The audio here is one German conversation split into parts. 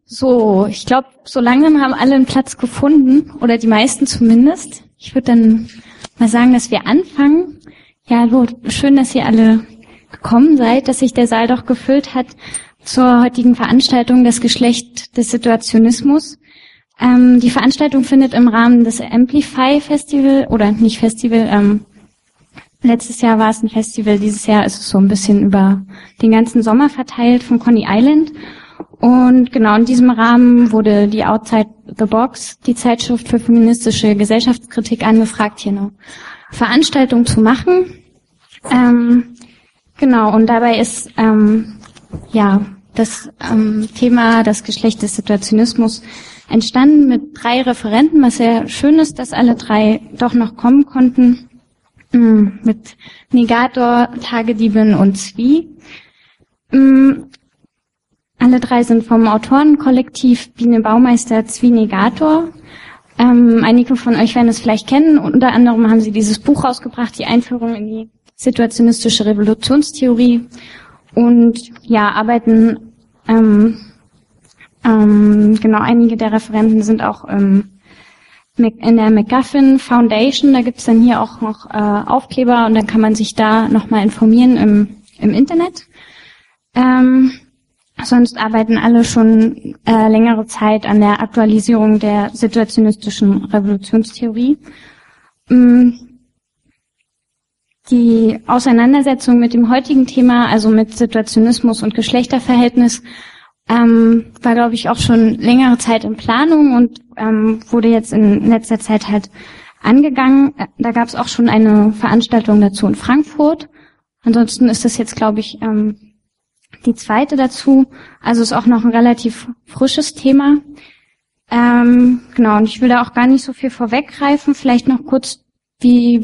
So, ich glaube, so langsam haben alle einen Platz gefunden, oder die meisten zumindest. Ich würde dann mal sagen, dass wir anfangen. Ja, hallo, schön, dass ihr alle gekommen seid, dass sich der Saal doch gefüllt hat zur heutigen Veranstaltung Das Geschlecht des Situationismus. Die Veranstaltung findet im Rahmen des Amplify Festival, oder nicht Festival, letztes Jahr war es ein Festival, dieses Jahr ist es so ein bisschen über den ganzen Sommer verteilt von Coney Island. Und genau in diesem Rahmen wurde die Outside the Box, die Zeitschrift für feministische Gesellschaftskritik, angefragt, hier eine Veranstaltung zu machen. Genau, und dabei ist das Thema das Geschlecht des Situationismus entstanden mit 3 Referenten, was sehr schön ist, dass alle 3 doch noch kommen konnten, mit Negator, Tagediebin und Zwie. Alle 3 sind vom Autorenkollektiv Biene Baumeister, Zwie, Negator. Einige von euch werden es vielleicht kennen. Unter anderem haben sie dieses Buch rausgebracht, die Einführung in die situationistische Revolutionstheorie, und ja, arbeiten, einige der Referenten sind auch in der McGuffin Foundation. Da gibt's dann hier auch noch Aufkleber, und dann kann man sich da nochmal informieren im Internet. Sonst arbeiten alle schon längere Zeit an der Aktualisierung der situationistischen Revolutionstheorie. Die Auseinandersetzung mit dem heutigen Thema, also mit Situationismus und Geschlechterverhältnis, war, glaube ich, auch schon längere Zeit in Planung und wurde jetzt in letzter Zeit halt angegangen. Da gab es auch schon eine Veranstaltung dazu in Frankfurt. Ansonsten ist das jetzt, glaube ich, die zweite dazu. Also ist auch noch ein relativ frisches Thema. Genau, und ich will da auch gar nicht so viel vorweggreifen. Vielleicht noch kurz, wie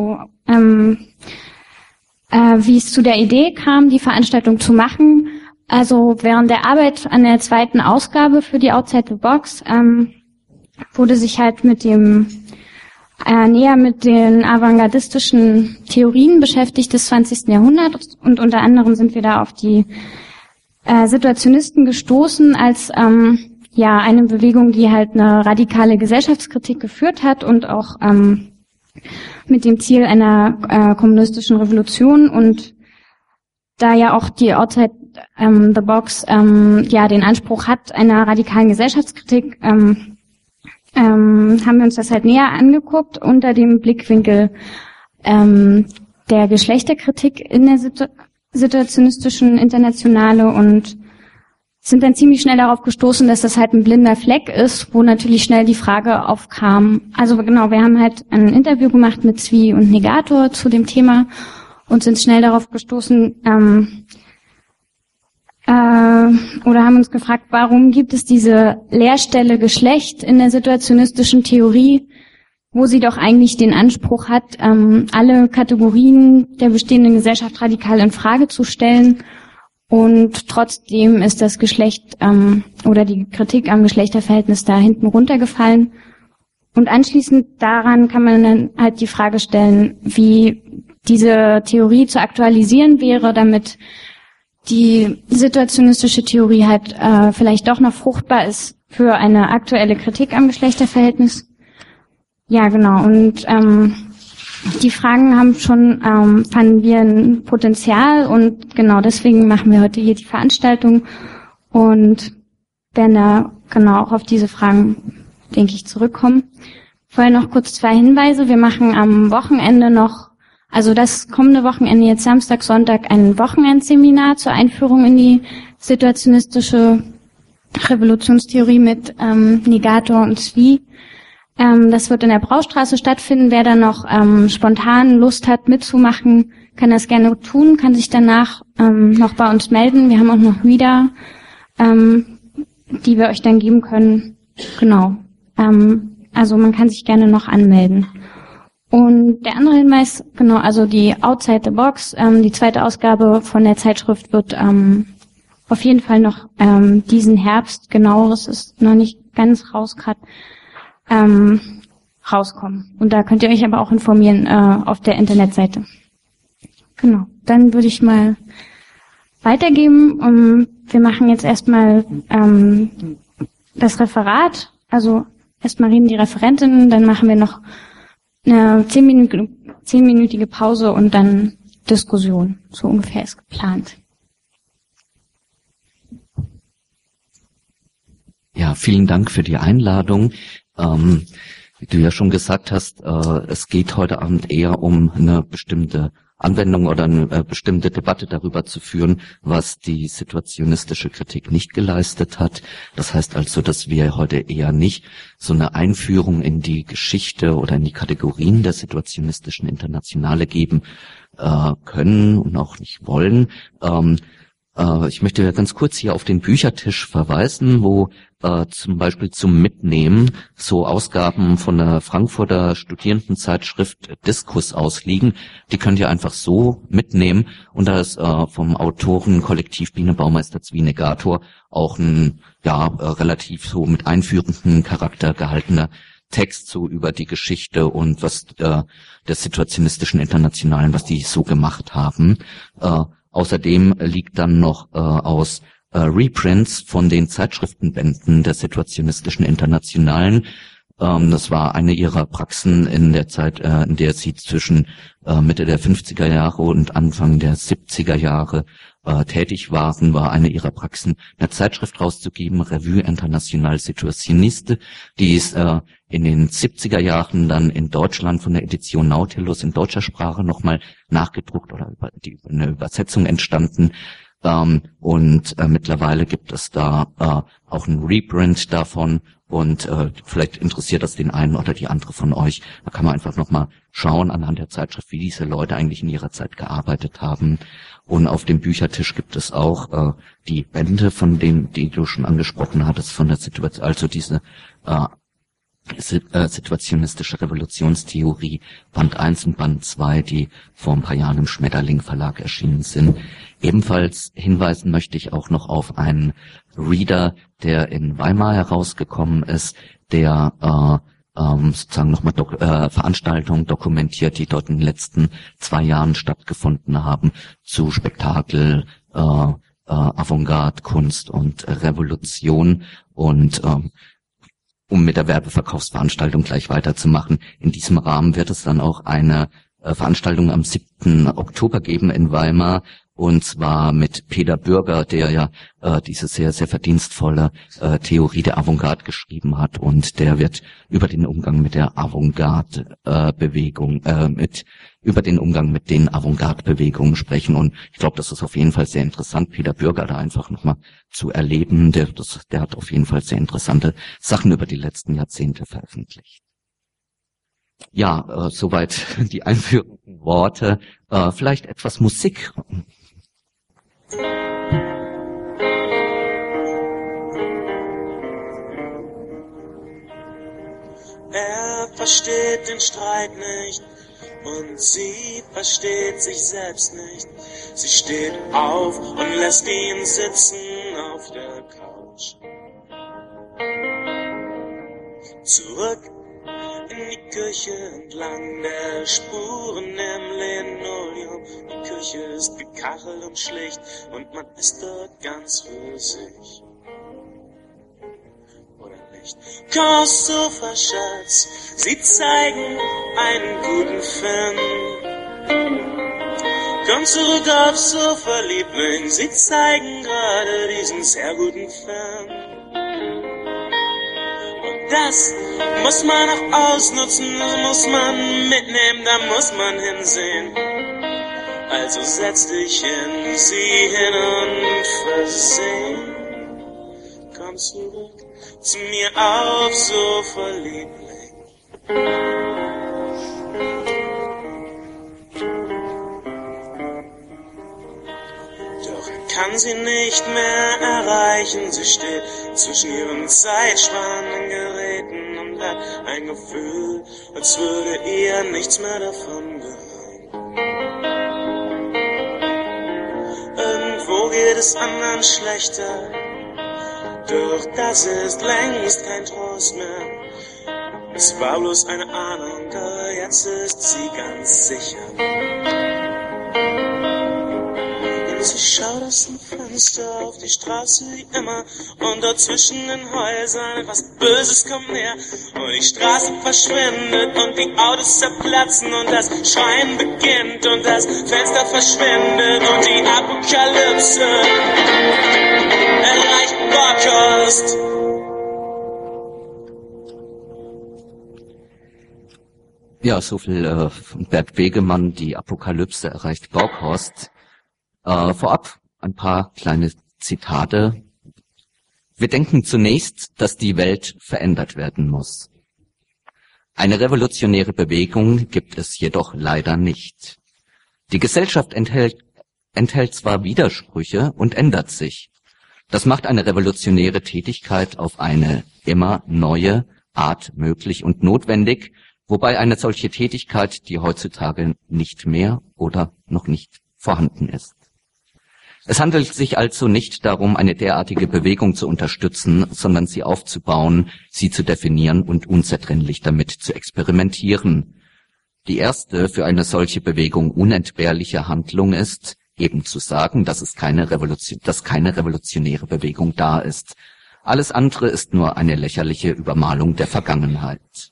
es zu der Idee kam, die Veranstaltung zu machen. Also während der Arbeit an der zweiten Ausgabe für die Outside the Box wurde sich halt näher mit den avantgardistischen Theorien beschäftigt des 20. Jahrhunderts, und unter anderem sind wir da auf die Situationisten gestoßen als eine Bewegung, die halt eine radikale Gesellschaftskritik geführt hat und auch mit dem Ziel einer kommunistischen Revolution. Und da ja auch die Outside the Box den Anspruch hat einer radikalen Gesellschaftskritik, haben wir uns das halt näher angeguckt unter dem Blickwinkel der Geschlechterkritik in der situationistischen Internationale, und sind dann ziemlich schnell darauf gestoßen, dass das halt ein blinder Fleck ist, wo natürlich schnell die Frage aufkam. Also genau, wir haben halt ein Interview gemacht mit Zwie und Negator zu dem Thema und sind schnell darauf gestoßen, oder haben uns gefragt, warum gibt es diese Leerstelle Geschlecht in der situationistischen Theorie, wo sie doch eigentlich den Anspruch hat, alle Kategorien der bestehenden Gesellschaft radikal in Frage zu stellen. Und trotzdem ist das Geschlecht oder die Kritik am Geschlechterverhältnis da hinten runtergefallen. Und anschließend daran kann man dann halt die Frage stellen, wie diese Theorie zu aktualisieren wäre, damit die situationistische Theorie halt vielleicht doch noch fruchtbar ist für eine aktuelle Kritik am Geschlechterverhältnis. Ja, genau. Und die Fragen haben schon, fanden wir, ein Potenzial, und genau deswegen machen wir heute hier die Veranstaltung und werden da genau auch auf diese Fragen, denke ich, zurückkommen. Vorher noch kurz 2 Hinweise. Wir machen am Wochenende noch, also das kommende Wochenende, jetzt Samstag, Sonntag, ein Wochenendseminar zur Einführung in die situationistische Revolutionstheorie mit Negator und Zwie. Das wird in der Braustraße stattfinden. Wer da noch spontan Lust hat mitzumachen, kann das gerne tun, kann sich danach noch bei uns melden. Wir haben auch noch Reader, die wir euch dann geben können. Genau. Also man kann sich gerne noch anmelden. Und der andere Hinweis, genau, also die Outside the Box, die zweite Ausgabe von der Zeitschrift wird auf jeden Fall noch diesen Herbst, genaueres ist noch nicht ganz raus gerade, rauskommen. Und da könnt ihr euch aber auch informieren auf der Internetseite. Genau, dann würde ich mal weitergeben. wir machen jetzt erstmal das Referat, also erstmal reden die Referentinnen, dann machen wir noch eine 10-minütige Pause und dann Diskussion. So ungefähr ist geplant. Ja, vielen Dank für die Einladung. Wie du ja schon gesagt hast, es geht heute Abend eher um eine bestimmte Anwendung oder eine bestimmte Debatte darüber zu führen, was die situationistische Kritik nicht geleistet hat. Das heißt also, dass wir heute eher nicht so eine Einführung in die Geschichte oder in die Kategorien der situationistischen Internationale geben können und auch nicht wollen. Ich möchte ganz kurz hier auf den Büchertisch verweisen, wo zum Beispiel zum Mitnehmen so Ausgaben von der Frankfurter Studierendenzeitschrift Diskus ausliegen. Die könnt ihr einfach so mitnehmen. Und da ist vom Autorenkollektiv Biene Baumeister Zwienegator auch ein relativ so mit einführenden Charakter gehaltener Text so über die Geschichte und was der situationistischen Internationalen, was die so gemacht haben. Außerdem liegt dann noch aus Reprints von den Zeitschriftenbänden der situationistischen Internationalen. Das war eine ihrer Praxen in der Zeit, in der sie zwischen Mitte der 50er Jahre und Anfang der 70er Jahre tätig waren, war eine ihrer Praxen, eine Zeitschrift rauszugeben, Revue Internationale Situationniste, die ist in den 70er Jahren dann in Deutschland von der Edition Nautilus in deutscher Sprache nochmal nachgedruckt oder eine Übersetzung entstanden. Und mittlerweile gibt es da auch einen Reprint davon und vielleicht interessiert das den einen oder die andere von euch. Da kann man einfach nochmal schauen anhand der Zeitschrift, wie diese Leute eigentlich in ihrer Zeit gearbeitet haben. Und auf dem Büchertisch gibt es auch die Bände, von denen, die du schon angesprochen hattest, von der Situation, also diese situationistische Revolutionstheorie, Band 1 und Band 2, die vor ein paar Jahren im Schmetterling Verlag erschienen sind. Ebenfalls hinweisen möchte ich auch noch auf einen Reader, der in Weimar herausgekommen ist, der sozusagen nochmal Veranstaltungen dokumentiert, die dort in den letzten 2 Jahren stattgefunden haben, zu Spektakel, Avantgarde, Kunst und Revolution. Und um mit der Werbeverkaufsveranstaltung gleich weiterzumachen, in diesem Rahmen wird es dann auch eine Veranstaltung am 7. Oktober geben in Weimar, und zwar mit Peter Bürger, der ja diese sehr, sehr verdienstvolle Theorie der Avantgarde geschrieben hat, und der wird über den Umgang mit der Avantgarde-Bewegung, über den Umgang mit den Avantgarde-Bewegungen sprechen, und ich glaube, das ist auf jeden Fall sehr interessant, Peter Bürger da einfach nochmal zu erleben. Der hat auf jeden Fall sehr interessante Sachen über die letzten Jahrzehnte veröffentlicht. Ja, soweit die einführenden Worte. Vielleicht etwas Musik. Er versteht den Streit nicht und sie versteht sich selbst nicht. Sie steht auf und lässt ihn sitzen auf der Couch. Zurück in die Küche entlang der Spuren im Linoleum. Die Küche ist gekachelt und schlicht und man ist dort ganz für sich. Oder nicht? Komm aufs Sofa, Schatz, sie zeigen einen guten Film. Komm zurück aufs Sofa, Liebling, sie zeigen gerade diesen sehr guten Film. Das muss man auch ausnutzen, das muss man mitnehmen, da muss man hinsehen. Also setz dich hin, sieh hin und verseh. Komm zurück zu mir aufs Sofa, Liebling. Doch er kann sie nicht mehr erreichen, sie steht zwischen ihren Zeitspannengeräten und hat ein Gefühl, als würde ihr nichts mehr davon gehören. Irgendwo geht es anderen schlechter, doch das ist längst kein Trost mehr. Es war bloß eine Ahnung, doch jetzt ist sie ganz sicher. Sie schaut aus dem Fenster auf die Straße wie immer und dort zwischen den Häusern etwas Böses kommt näher und die Straße verschwindet und die Autos zerplatzen und das Schreien beginnt und das Fenster verschwindet und die Apokalypse erreicht Borkhorst. Ja, so viel von Bert Begemann, die Apokalypse erreicht Borkhorst. Vorab ein paar kleine Zitate. Wir denken zunächst, dass die Welt verändert werden muss. Eine revolutionäre Bewegung gibt es jedoch leider nicht. Die Gesellschaft enthält zwar Widersprüche und ändert sich. Das macht eine revolutionäre Tätigkeit auf eine immer neue Art möglich und notwendig, wobei eine solche Tätigkeit, die heutzutage nicht mehr oder noch nicht vorhanden ist. Es handelt sich also nicht darum, eine derartige Bewegung zu unterstützen, sondern sie aufzubauen, sie zu definieren und unzertrennlich damit zu experimentieren. Die erste für eine solche Bewegung unentbehrliche Handlung ist, eben zu sagen, dass keine revolutionäre Bewegung da ist. Alles andere ist nur eine lächerliche Übermalung der Vergangenheit.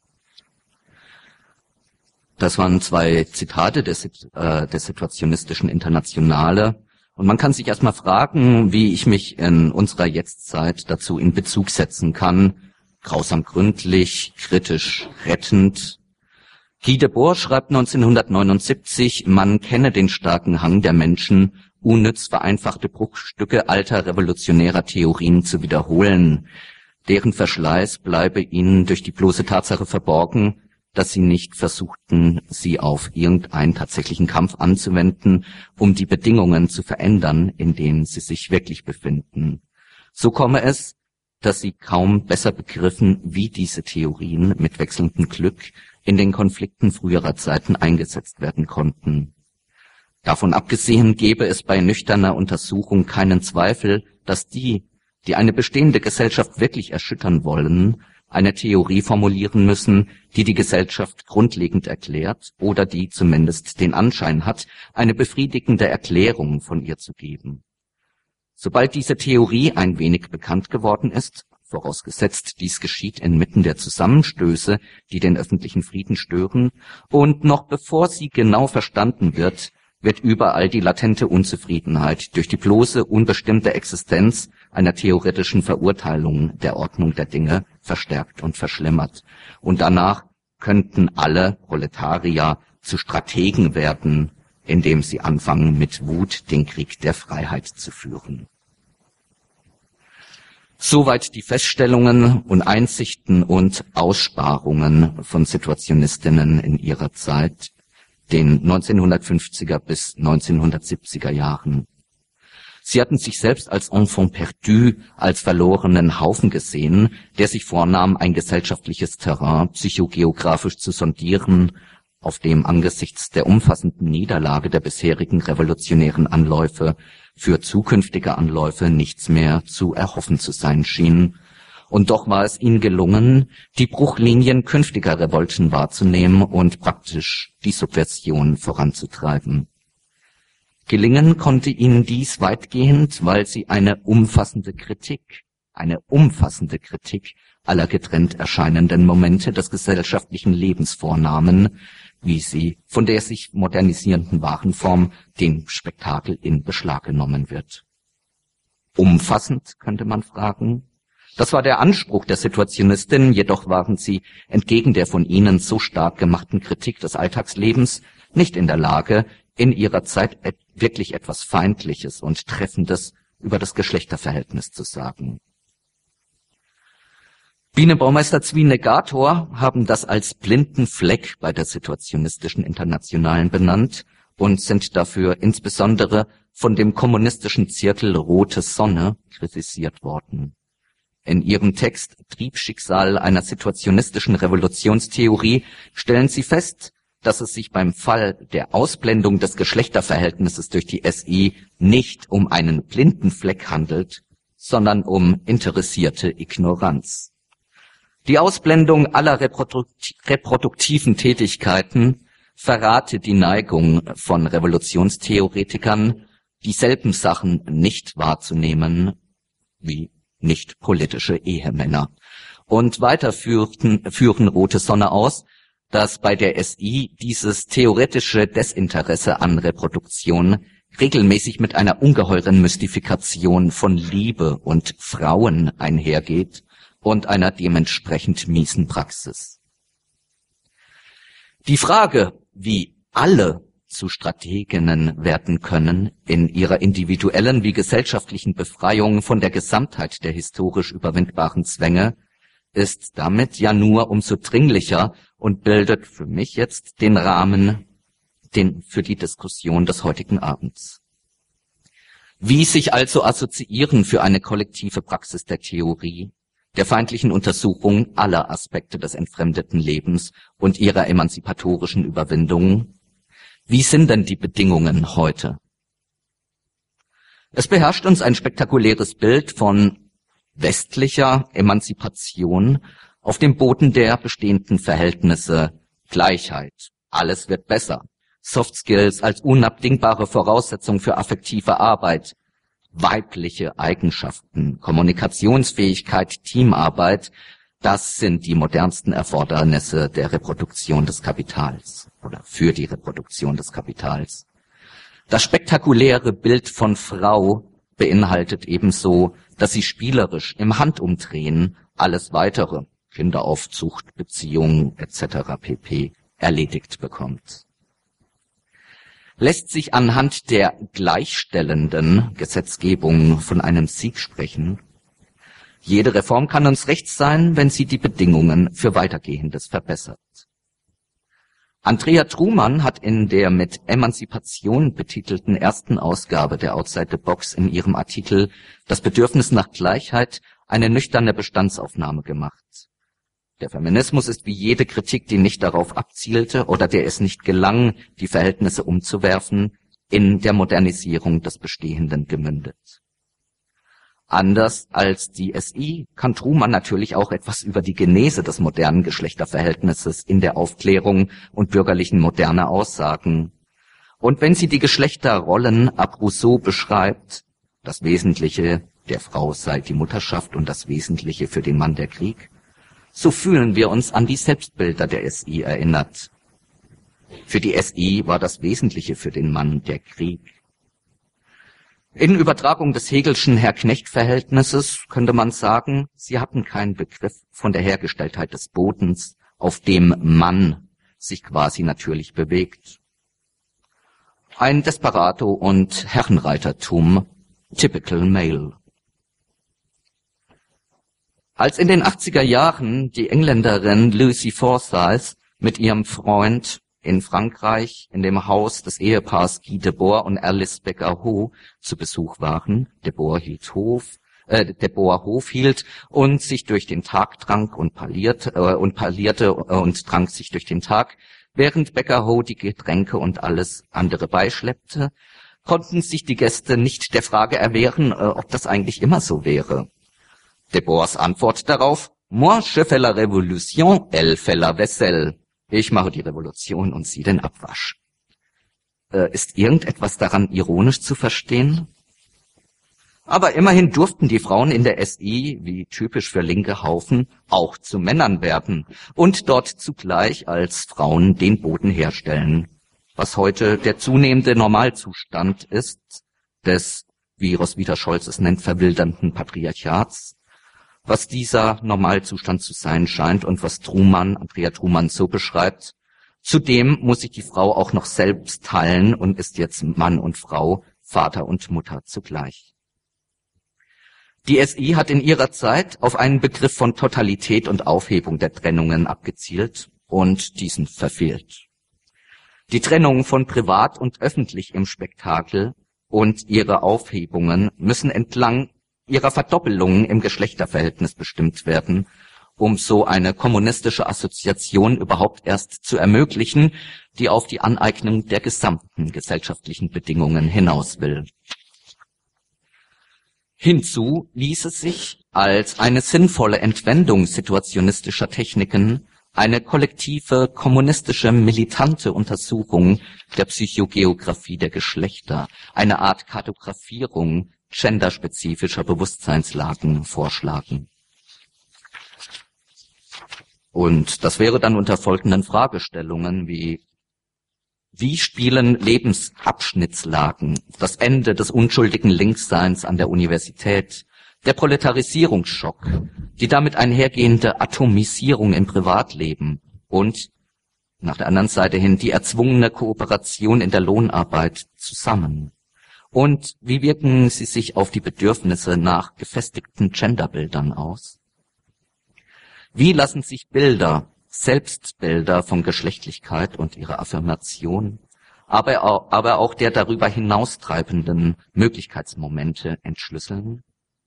Das waren 2 Zitate der Situationistischen Internationale. Und man kann sich erstmal fragen, wie ich mich in unserer Jetztzeit dazu in Bezug setzen kann. Grausam gründlich, kritisch rettend. Guy Debord schreibt 1979, man kenne den starken Hang der Menschen, unnütz vereinfachte Bruchstücke alter revolutionärer Theorien zu wiederholen. Deren Verschleiß bleibe ihnen durch die bloße Tatsache verborgen, dass sie nicht versuchten, sie auf irgendeinen tatsächlichen Kampf anzuwenden, um die Bedingungen zu verändern, in denen sie sich wirklich befinden. So komme es, dass sie kaum besser begriffen, wie diese Theorien mit wechselndem Glück in den Konflikten früherer Zeiten eingesetzt werden konnten. Davon abgesehen gäbe es bei nüchterner Untersuchung keinen Zweifel, dass die eine bestehende Gesellschaft wirklich erschüttern wollen, eine Theorie formulieren müssen, die die Gesellschaft grundlegend erklärt oder die zumindest den Anschein hat, eine befriedigende Erklärung von ihr zu geben. Sobald diese Theorie ein wenig bekannt geworden ist, vorausgesetzt dies geschieht inmitten der Zusammenstöße, die den öffentlichen Frieden stören, und noch bevor sie genau verstanden wird überall die latente Unzufriedenheit durch die bloße, unbestimmte Existenz einer theoretischen Verurteilung der Ordnung der Dinge verstärkt und verschlimmert. Und danach könnten alle Proletarier zu Strategen werden, indem sie anfangen, mit Wut den Krieg der Freiheit zu führen. Soweit die Feststellungen und Einsichten und Aussparungen von Situationistinnen in ihrer Zeit, den 1950er bis 1970er Jahren. Sie hatten sich selbst als enfant perdu, als verlorenen Haufen gesehen, der sich vornahm, ein gesellschaftliches Terrain psychogeografisch zu sondieren, auf dem angesichts der umfassenden Niederlage der bisherigen revolutionären Anläufe für zukünftige Anläufe nichts mehr zu erhoffen zu sein schien. Und doch war es ihnen gelungen, die Bruchlinien künftiger Revolten wahrzunehmen und praktisch die Subversion voranzutreiben. Gelingen konnte ihnen dies weitgehend, weil sie eine umfassende Kritik aller getrennt erscheinenden Momente des gesellschaftlichen Lebens vornahmen, wie sie von der sich modernisierenden Warenform, dem Spektakel, in Beschlag genommen wird. Umfassend, könnte man fragen. Das war der Anspruch der Situationistinnen, jedoch waren sie entgegen der von ihnen so stark gemachten Kritik des Alltagslebens nicht in der Lage, in ihrer Zeit wirklich etwas Feindliches und Treffendes über das Geschlechterverhältnis zu sagen. Biene Baumeister-Zwien-Negator haben das als blinden Fleck bei der Situationistischen Internationalen benannt und sind dafür insbesondere von dem kommunistischen Zirkel Rote Sonne kritisiert worden. In ihrem Text Triebschicksal einer situationistischen Revolutionstheorie stellen sie fest, dass es sich beim Fall der Ausblendung des Geschlechterverhältnisses durch die SI nicht um einen blinden Fleck handelt, sondern um interessierte Ignoranz. Die Ausblendung aller reproduktiven Tätigkeiten verrate die Neigung von Revolutionstheoretikern, dieselben Sachen nicht wahrzunehmen wie nicht politische Ehemänner. Und weiter führen Rote Sonne aus, dass bei der SI dieses theoretische Desinteresse an Reproduktion regelmäßig mit einer ungeheuren Mystifikation von Liebe und Frauen einhergeht und einer dementsprechend miesen Praxis. Die Frage, wie alle zu Strateginnen werden können, in ihrer individuellen wie gesellschaftlichen Befreiung von der Gesamtheit der historisch überwindbaren Zwänge, ist damit ja nur umso dringlicher und bildet für mich jetzt den Rahmen für die Diskussion des heutigen Abends. Wie sich also assoziieren für eine kollektive Praxis der Theorie, der feindlichen Untersuchung aller Aspekte des entfremdeten Lebens und ihrer emanzipatorischen Überwindung? Wie sind denn die Bedingungen heute? Es beherrscht uns ein spektakuläres Bild von westlicher Emanzipation auf dem Boden der bestehenden Verhältnisse. Gleichheit, alles wird besser. Soft Skills als unabdingbare Voraussetzung für affektive Arbeit, weibliche Eigenschaften, Kommunikationsfähigkeit, Teamarbeit, das sind die modernsten Erfordernisse der Reproduktion des Kapitals oder für die Reproduktion des Kapitals. Das spektakuläre Bild von Frau beinhaltet ebenso, dass sie spielerisch im Handumdrehen alles weitere, Kinderaufzucht, Beziehungen etc. pp. Erledigt bekommt. Lässt sich anhand der gleichstellenden Gesetzgebung von einem Sieg sprechen? Jede Reform kann uns recht sein, wenn sie die Bedingungen für Weitergehendes verbessert. Andrea Truman hat in der mit Emanzipation betitelten ersten Ausgabe der Outside the Box in ihrem Artikel Das Bedürfnis nach Gleichheit eine nüchterne Bestandsaufnahme gemacht. Der Feminismus ist wie jede Kritik, die nicht darauf abzielte oder der es nicht gelang, die Verhältnisse umzuwerfen, in der Modernisierung des Bestehenden gemündet. Anders als die SI kann Truman natürlich auch etwas über die Genese des modernen Geschlechterverhältnisses in der Aufklärung und bürgerlichen Moderne aussagen. Und wenn sie die Geschlechterrollen ab Rousseau beschreibt, das Wesentliche der Frau sei die Mutterschaft und das Wesentliche für den Mann der Krieg, so fühlen wir uns an die Selbstbilder der SI erinnert. Für die SI war das Wesentliche für den Mann der Krieg. In Übertragung des Hegelschen Herr-Knecht-Verhältnisses könnte man sagen, sie hatten keinen Begriff von der Hergestelltheit des Bodens, auf dem Mann sich quasi natürlich bewegt. Ein Desperado- und Herrenreitertum, typical male. Als in den 80er Jahren die Engländerin Lucy Forsyth mit ihrem Freund in Frankreich in dem Haus des Ehepaars Guy Debord und Alice Becker-Ho zu Besuch waren, Debord Hof hielt und sich durch den Tag trank und parlierte und trank sich durch den Tag, während Becker-Ho die Getränke und alles andere beischleppte, konnten sich die Gäste nicht der Frage erwehren, ob das eigentlich immer so wäre. Debords Antwort darauf: Moi, je fais la révolution, elle fait la vaisselle. Ich mache die Revolution und sie den Abwasch. Ist irgendetwas daran ironisch zu verstehen? Aber immerhin durften die Frauen in der SI, wie typisch für linke Haufen, auch zu Männern werden und dort zugleich als Frauen den Boden herstellen, was heute der zunehmende Normalzustand ist, des, wie Roswitha Scholz es nennt, verwildernden Patriarchats, was dieser Normalzustand zu sein scheint und was Andrea Truman so beschreibt. Zudem muss sich die Frau auch noch selbst teilen und ist jetzt Mann und Frau, Vater und Mutter zugleich. Die SI hat in ihrer Zeit auf einen Begriff von Totalität und Aufhebung der Trennungen abgezielt und diesen verfehlt. Die Trennung von privat und öffentlich im Spektakel und ihre Aufhebungen müssen entlang ihrer Verdoppelungen im Geschlechterverhältnis bestimmt werden, um so eine kommunistische Assoziation überhaupt erst zu ermöglichen, die auf die Aneignung der gesamten gesellschaftlichen Bedingungen hinaus will. Hinzu ließe sich als eine sinnvolle Entwendung situationistischer Techniken eine kollektive, kommunistische, militante Untersuchung der Psychogeographie der Geschlechter, eine Art Kartografierung genderspezifischer Bewusstseinslagen vorschlagen. Und das wäre dann unter folgenden Fragestellungen wie spielen Lebensabschnittslagen, das Ende des unschuldigen Linksseins an der Universität, der Proletarisierungsschock, die damit einhergehende Atomisierung im Privatleben und nach der anderen Seite hin die erzwungene Kooperation in der Lohnarbeit zusammen? Und wie wirken sie sich auf die Bedürfnisse nach gefestigten Genderbildern aus? Wie lassen sich Bilder, Selbstbilder von Geschlechtlichkeit und ihrer Affirmation, aber auch der darüber hinaustreibenden Möglichkeitsmomente entschlüsseln?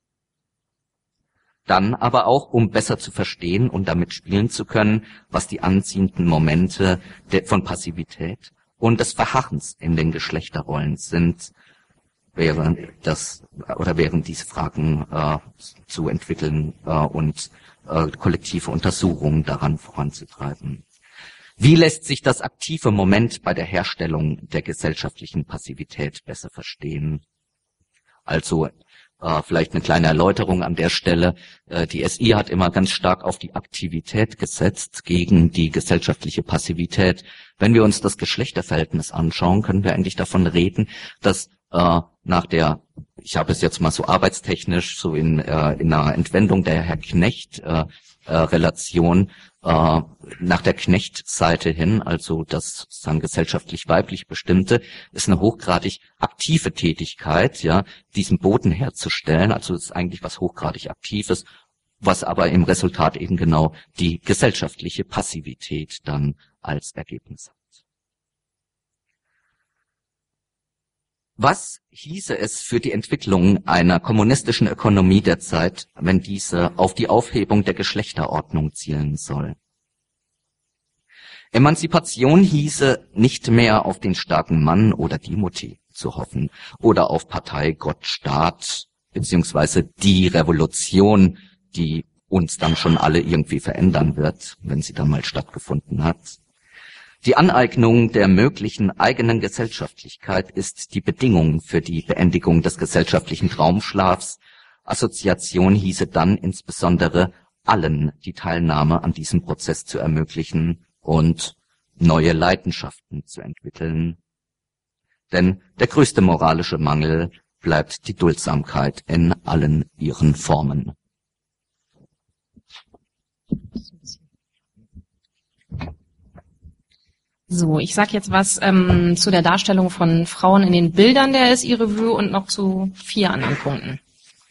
Dann aber auch, um besser zu verstehen und damit spielen zu können, was die anziehenden Momente von Passivität und des Verharrens in den Geschlechterrollen sind, während diese Fragen zu entwickeln und kollektive Untersuchungen daran voranzutreiben. Wie lässt sich das aktive Moment bei der Herstellung der gesellschaftlichen Passivität besser verstehen? Also vielleicht eine kleine Erläuterung an der Stelle. Die SI hat immer ganz stark auf die Aktivität gesetzt gegen die gesellschaftliche Passivität. Wenn wir uns das Geschlechterverhältnis anschauen, können wir eigentlich davon reden, dass ich habe es jetzt mal so arbeitstechnisch, so in einer Entwendung der Herr-Knecht-Relation, nach der Knecht-Seite hin, also das sozusagen gesellschaftlich weiblich Bestimmte, ist eine hochgradig aktive Tätigkeit, ja, diesen Boden herzustellen, also es ist eigentlich was hochgradig Aktives, was aber im Resultat eben genau die gesellschaftliche Passivität dann als Ergebnis hat. Was hieße es für die Entwicklung einer kommunistischen Ökonomie der Zeit, wenn diese auf die Aufhebung der Geschlechterordnung zielen soll? Emanzipation hieße nicht mehr auf den starken Mann oder die Mutti zu hoffen oder auf Partei, Gott, Staat, beziehungsweise die Revolution, die uns dann schon alle irgendwie verändern wird, wenn sie dann mal stattgefunden hat. Die Aneignung der möglichen eigenen Gesellschaftlichkeit ist die Bedingung für die Beendigung des gesellschaftlichen Traumschlafs. Assoziation hieße dann insbesondere allen die Teilnahme an diesem Prozess zu ermöglichen und neue Leidenschaften zu entwickeln. Denn der größte moralische Mangel bleibt die Duldsamkeit in allen ihren Formen. So, ich sage jetzt was zu der Darstellung von Frauen in den Bildern der SI-Revue und noch zu 4 anderen Punkten.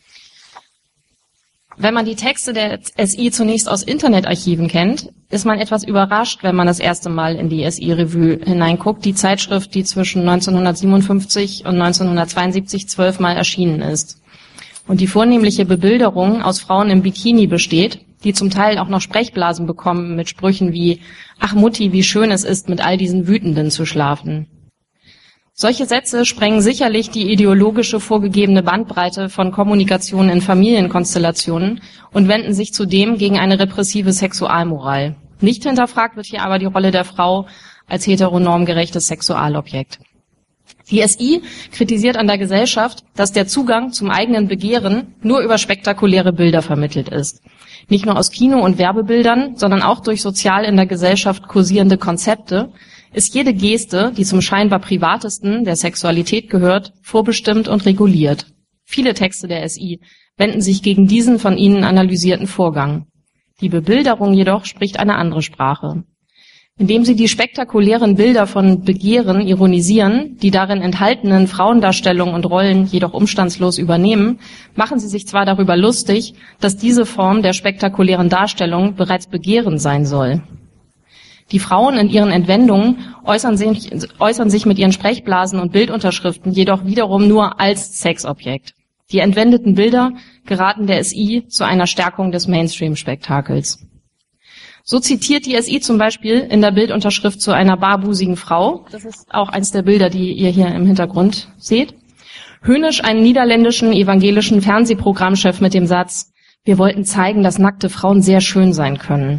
Wenn man die Texte der SI zunächst aus Internetarchiven kennt, ist man etwas überrascht, wenn man das erste Mal in die SI-Revue hineinguckt, die Zeitschrift, die zwischen 1957 und 1972 12-mal erschienen ist. Und die vornehmliche Bebilderung aus Frauen im Bikini besteht, die zum Teil auch noch Sprechblasen bekommen mit Sprüchen wie »Ach Mutti, wie schön es ist, mit all diesen Wütenden zu schlafen«. Solche Sätze sprengen sicherlich die ideologische vorgegebene Bandbreite von Kommunikation in Familienkonstellationen und wenden sich zudem gegen eine repressive Sexualmoral. Nicht hinterfragt wird hier aber die Rolle der Frau als heteronormgerechtes Sexualobjekt. Die SI kritisiert an der Gesellschaft, dass der Zugang zum eigenen Begehren nur über spektakuläre Bilder vermittelt ist. Nicht nur aus Kino- und Werbebildern, sondern auch durch sozial in der Gesellschaft kursierende Konzepte ist jede Geste, die zum scheinbar privatesten der Sexualität gehört, vorbestimmt und reguliert. Viele Texte der SI wenden sich gegen diesen von ihnen analysierten Vorgang. Die Bebilderung jedoch spricht eine andere Sprache. Indem sie die spektakulären Bilder von Begehren ironisieren, die darin enthaltenen Frauendarstellungen und Rollen jedoch umstandslos übernehmen, machen sie sich zwar darüber lustig, dass diese Form der spektakulären Darstellung bereits Begehren sein soll. Die Frauen in ihren Entwendungen äußern sich mit ihren Sprechblasen und Bildunterschriften jedoch wiederum nur als Sexobjekt. Die entwendeten Bilder geraten der SI zu einer Stärkung des Mainstream-Spektakels. So zitiert die SI zum Beispiel in der Bildunterschrift zu einer barbusigen Frau, das ist auch eins der Bilder, die ihr hier im Hintergrund seht, höhnisch einen niederländischen evangelischen Fernsehprogrammchef mit dem Satz: Wir wollten zeigen, dass nackte Frauen sehr schön sein können.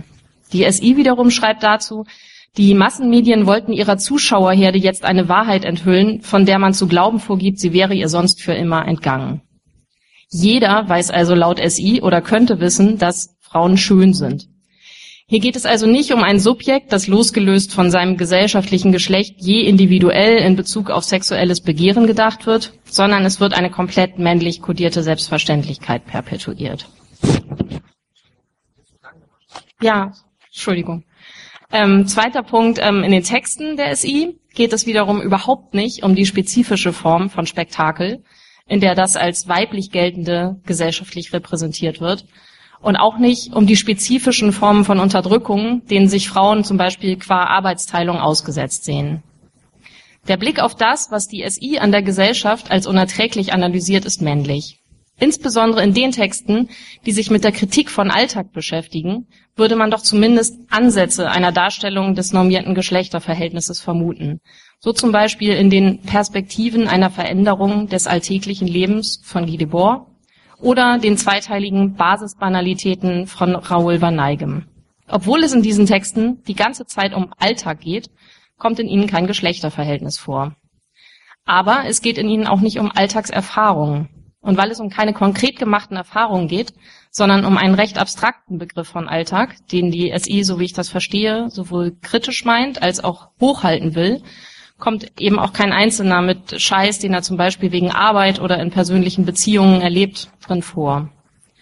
Die SI wiederum schreibt dazu, die Massenmedien wollten ihrer Zuschauerherde jetzt eine Wahrheit enthüllen, von der man zu glauben vorgibt, sie wäre ihr sonst für immer entgangen. Jeder weiß also laut SI oder könnte wissen, dass Frauen schön sind. Hier geht es also nicht um ein Subjekt, das losgelöst von seinem gesellschaftlichen Geschlecht je individuell in Bezug auf sexuelles Begehren gedacht wird, sondern es wird eine komplett männlich kodierte Selbstverständlichkeit perpetuiert. Ja, Entschuldigung. Zweiter Punkt, in den Texten der SI geht es wiederum überhaupt nicht um die spezifische Form von Spektakel, in der das als weiblich geltende gesellschaftlich repräsentiert wird, und auch nicht um die spezifischen Formen von Unterdrückung, denen sich Frauen zum Beispiel qua Arbeitsteilung ausgesetzt sehen. Der Blick auf das, was die SI an der Gesellschaft als unerträglich analysiert, ist männlich. Insbesondere in den Texten, die sich mit der Kritik von Alltag beschäftigen, würde man doch zumindest Ansätze einer Darstellung des normierten Geschlechterverhältnisses vermuten. So zum Beispiel in den Perspektiven einer Veränderung des alltäglichen Lebens von Guy Debord oder den zweiteiligen Basisbanalitäten von Raoul van Neigem. Obwohl es in diesen Texten die ganze Zeit um Alltag geht, kommt in ihnen kein Geschlechterverhältnis vor. Aber es geht in ihnen auch nicht um Alltagserfahrungen. Und weil es um keine konkret gemachten Erfahrungen geht, sondern um einen recht abstrakten Begriff von Alltag, den die SI, so wie ich das verstehe, sowohl kritisch meint als auch hochhalten will, kommt eben auch kein Einzelner mit Scheiß, den er zum Beispiel wegen Arbeit oder in persönlichen Beziehungen erlebt, drin vor.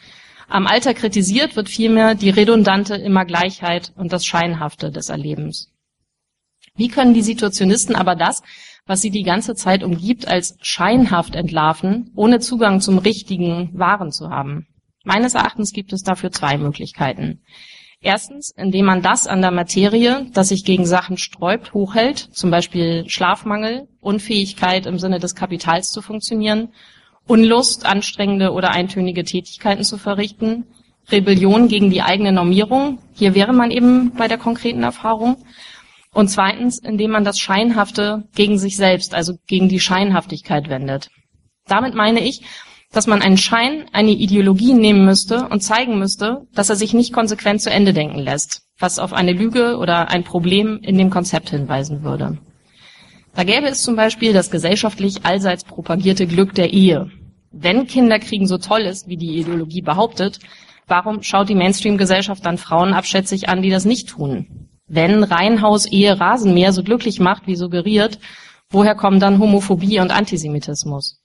Am Alltag kritisiert wird vielmehr die redundante Immergleichheit und das Scheinhafte des Erlebens. Wie können die Situationisten aber das, was sie die ganze Zeit umgibt, als scheinhaft entlarven, ohne Zugang zum richtigen, Wahren zu haben? Meines Erachtens gibt es dafür zwei Möglichkeiten. Erstens, indem man das an der Materie, das sich gegen Sachen sträubt, hochhält, zum Beispiel Schlafmangel, Unfähigkeit im Sinne des Kapitals zu funktionieren, Unlust, anstrengende oder eintönige Tätigkeiten zu verrichten, Rebellion gegen die eigene Normierung, hier wäre man eben bei der konkreten Erfahrung, und zweitens, indem man das Scheinhafte gegen sich selbst, also gegen die Scheinhaftigkeit wendet. Damit meine ich, dass man einen Schein, eine Ideologie nehmen müsste und zeigen müsste, dass er sich nicht konsequent zu Ende denken lässt, was auf eine Lüge oder ein Problem in dem Konzept hinweisen würde. Da gäbe es zum Beispiel das gesellschaftlich allseits propagierte Glück der Ehe. Wenn Kinderkriegen so toll ist, wie die Ideologie behauptet, warum schaut die Mainstream-Gesellschaft dann Frauen abschätzig an, die das nicht tun? Wenn Reihenhaus Ehe Rasenmäher so glücklich macht, wie suggeriert, woher kommen dann Homophobie und Antisemitismus?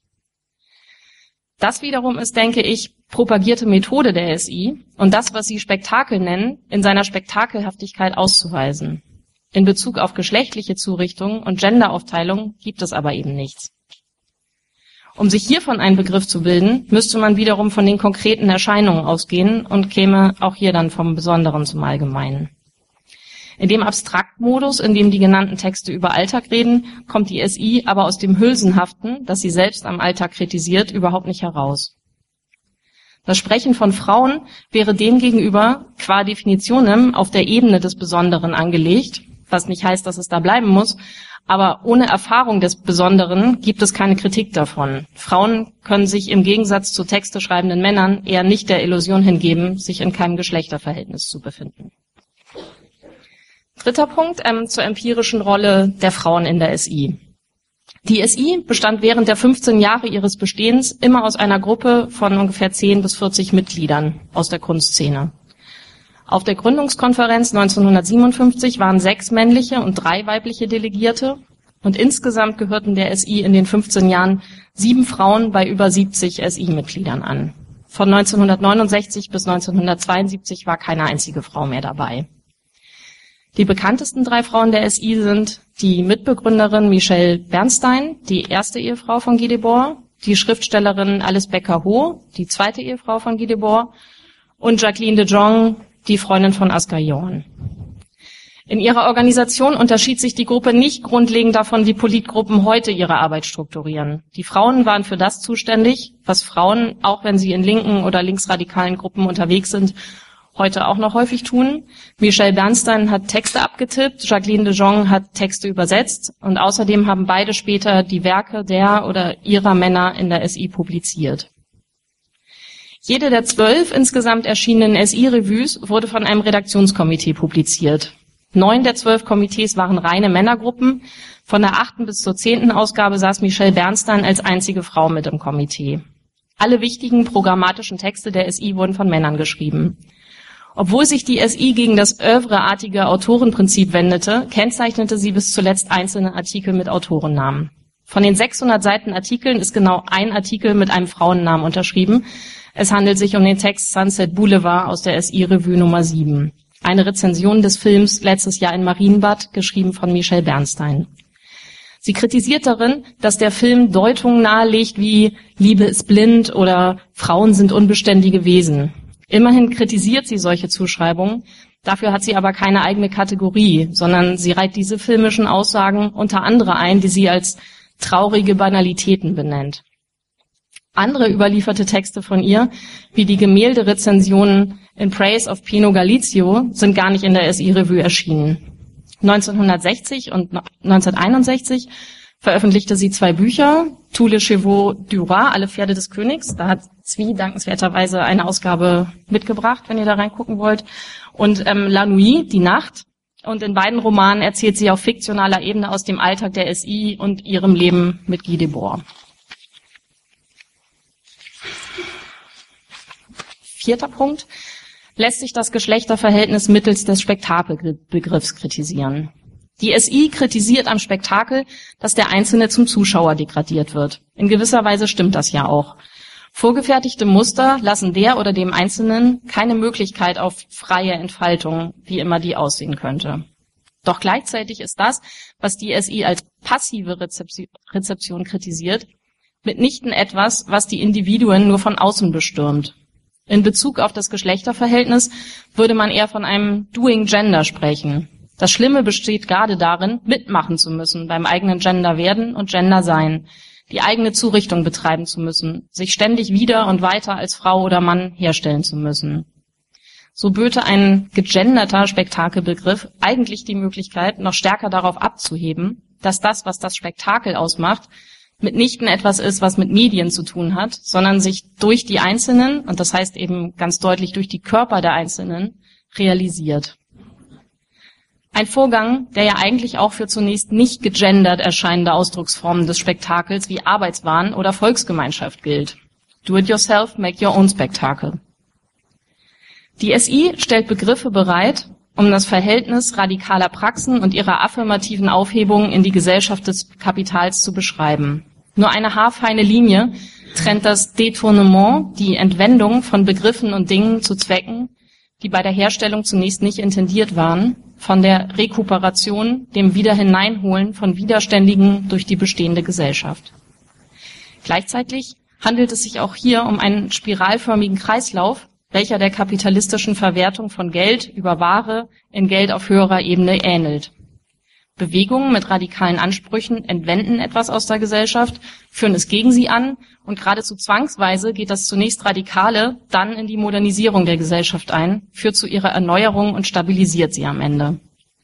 Das wiederum ist, denke ich, propagierte Methode der SI und das, was sie Spektakel nennen, in seiner Spektakelhaftigkeit auszuweisen. In Bezug auf geschlechtliche Zurichtung und Genderaufteilung gibt es aber eben nichts. Um sich hiervon einen Begriff zu bilden, müsste man wiederum von den konkreten Erscheinungen ausgehen und käme auch hier dann vom Besonderen zum Allgemeinen. In dem Abstraktmodus, in dem die genannten Texte über Alltag reden, kommt die SI aber aus dem Hülsenhaften, das sie selbst am Alltag kritisiert, überhaupt nicht heraus. Das Sprechen von Frauen wäre demgegenüber qua Definitionem auf der Ebene des Besonderen angelegt, was nicht heißt, dass es da bleiben muss, aber ohne Erfahrung des Besonderen gibt es keine Kritik davon. Frauen können sich im Gegensatz zu Texte schreibenden Männern eher nicht der Illusion hingeben, sich in keinem Geschlechterverhältnis zu befinden. Dritter Punkt, zur empirischen Rolle der Frauen in der SI. Die SI bestand während der 15 Jahre ihres Bestehens immer aus einer Gruppe von ungefähr 10 bis 40 Mitgliedern aus der Kunstszene. Auf der Gründungskonferenz 1957 waren 6 männliche und 3 weibliche Delegierte und insgesamt gehörten der SI in den 15 Jahren 7 Frauen bei über 70 SI-Mitgliedern an. Von 1969 bis 1972 war keine einzige Frau mehr dabei. Die bekanntesten 3 Frauen der SI sind die Mitbegründerin Michelle Bernstein, die erste Ehefrau von Guy Debord, die Schriftstellerin Alice Becker-Ho, die zweite Ehefrau von Guy Debord, und Jacqueline de Jong, die Freundin von Asger Jorn. In ihrer Organisation unterschied sich die Gruppe nicht grundlegend davon, wie Politgruppen heute ihre Arbeit strukturieren. Die Frauen waren für das zuständig, was Frauen, auch wenn sie in linken oder linksradikalen Gruppen unterwegs sind, heute auch noch häufig tun. Michelle Bernstein hat Texte abgetippt, Jacqueline de Jong hat Texte übersetzt und außerdem haben beide später die Werke der oder ihrer Männer in der SI publiziert. Jede der 12 insgesamt erschienenen SI-Revues wurde von einem Redaktionskomitee publiziert. 9 der 12 Komitees waren reine Männergruppen. Von der 8. bis zur 10. Ausgabe saß Michelle Bernstein als einzige Frau mit im Komitee. Alle wichtigen programmatischen Texte der SI wurden von Männern geschrieben. Obwohl sich die SI gegen das oeuvreartige Autorenprinzip wendete, kennzeichnete sie bis zuletzt einzelne Artikel mit Autorennamen. Von den 600 Seiten Artikeln ist genau ein Artikel mit einem Frauennamen unterschrieben. Es handelt sich um den Text Sunset Boulevard aus der SI-Revue Nummer 7. Eine Rezension des Films letztes Jahr in Marienbad, geschrieben von Michelle Bernstein. Sie kritisiert darin, dass der Film Deutungen nahelegt wie Liebe ist blind oder Frauen sind unbeständige Wesen. Immerhin kritisiert sie solche Zuschreibungen, dafür hat sie aber keine eigene Kategorie, sondern sie reiht diese filmischen Aussagen unter andere ein, die sie als traurige Banalitäten benennt. Andere überlieferte Texte von ihr, wie die Gemälderezensionen In Praise of Pino Galizio, sind gar nicht in der SI-Revue erschienen. 1960 und 1961 veröffentlichte sie 2 Bücher, Tous les chevaux du roi, alle Pferde des Königs. Da hat Zwie dankenswerterweise eine Ausgabe mitgebracht, wenn ihr da reingucken wollt. Und La Nuit, die Nacht. Und in beiden Romanen erzählt sie auf fiktionaler Ebene aus dem Alltag der SI und ihrem Leben mit Guy Debord. 4. Punkt. Lässt sich das Geschlechterverhältnis mittels des Spektakelbegriffs kritisieren. Die SI kritisiert am Spektakel, dass der Einzelne zum Zuschauer degradiert wird. In gewisser Weise stimmt das ja auch. Vorgefertigte Muster lassen der oder dem Einzelnen keine Möglichkeit auf freie Entfaltung, wie immer die aussehen könnte. Doch gleichzeitig ist das, was die SI als passive Rezeption kritisiert, mitnichten etwas, was die Individuen nur von außen bestürmt. In Bezug auf das Geschlechterverhältnis würde man eher von einem Doing Gender sprechen. Das Schlimme besteht gerade darin, mitmachen zu müssen, beim eigenen Gender werden und Gender sein, die eigene Zurichtung betreiben zu müssen, sich ständig wieder und weiter als Frau oder Mann herstellen zu müssen. So böte ein gegenderter Spektakelbegriff eigentlich die Möglichkeit, noch stärker darauf abzuheben, dass das, was das Spektakel ausmacht, mitnichten etwas ist, was mit Medien zu tun hat, sondern sich durch die Einzelnen, und das heißt eben ganz deutlich durch die Körper der Einzelnen, realisiert. Ein Vorgang, der ja eigentlich auch für zunächst nicht gegendert erscheinende Ausdrucksformen des Spektakels wie Arbeitswahn oder Volksgemeinschaft gilt. Do it yourself, make your own Spektakel. Die SI stellt Begriffe bereit, um das Verhältnis radikaler Praxen und ihrer affirmativen Aufhebung in die Gesellschaft des Kapitals zu beschreiben. Nur eine haarfeine Linie trennt das Détournement, die Entwendung von Begriffen und Dingen zu Zwecken, die bei der Herstellung zunächst nicht intendiert waren, von der Rekuperation, dem Wiederhineinholen von Widerständigen durch die bestehende Gesellschaft. Gleichzeitig handelt es sich auch hier um einen spiralförmigen Kreislauf, welcher der kapitalistischen Verwertung von Geld über Ware in Geld auf höherer Ebene ähnelt. Bewegungen mit radikalen Ansprüchen entwenden etwas aus der Gesellschaft, führen es gegen sie an und geradezu zwangsweise geht das zunächst Radikale dann in die Modernisierung der Gesellschaft ein, führt zu ihrer Erneuerung und stabilisiert sie am Ende.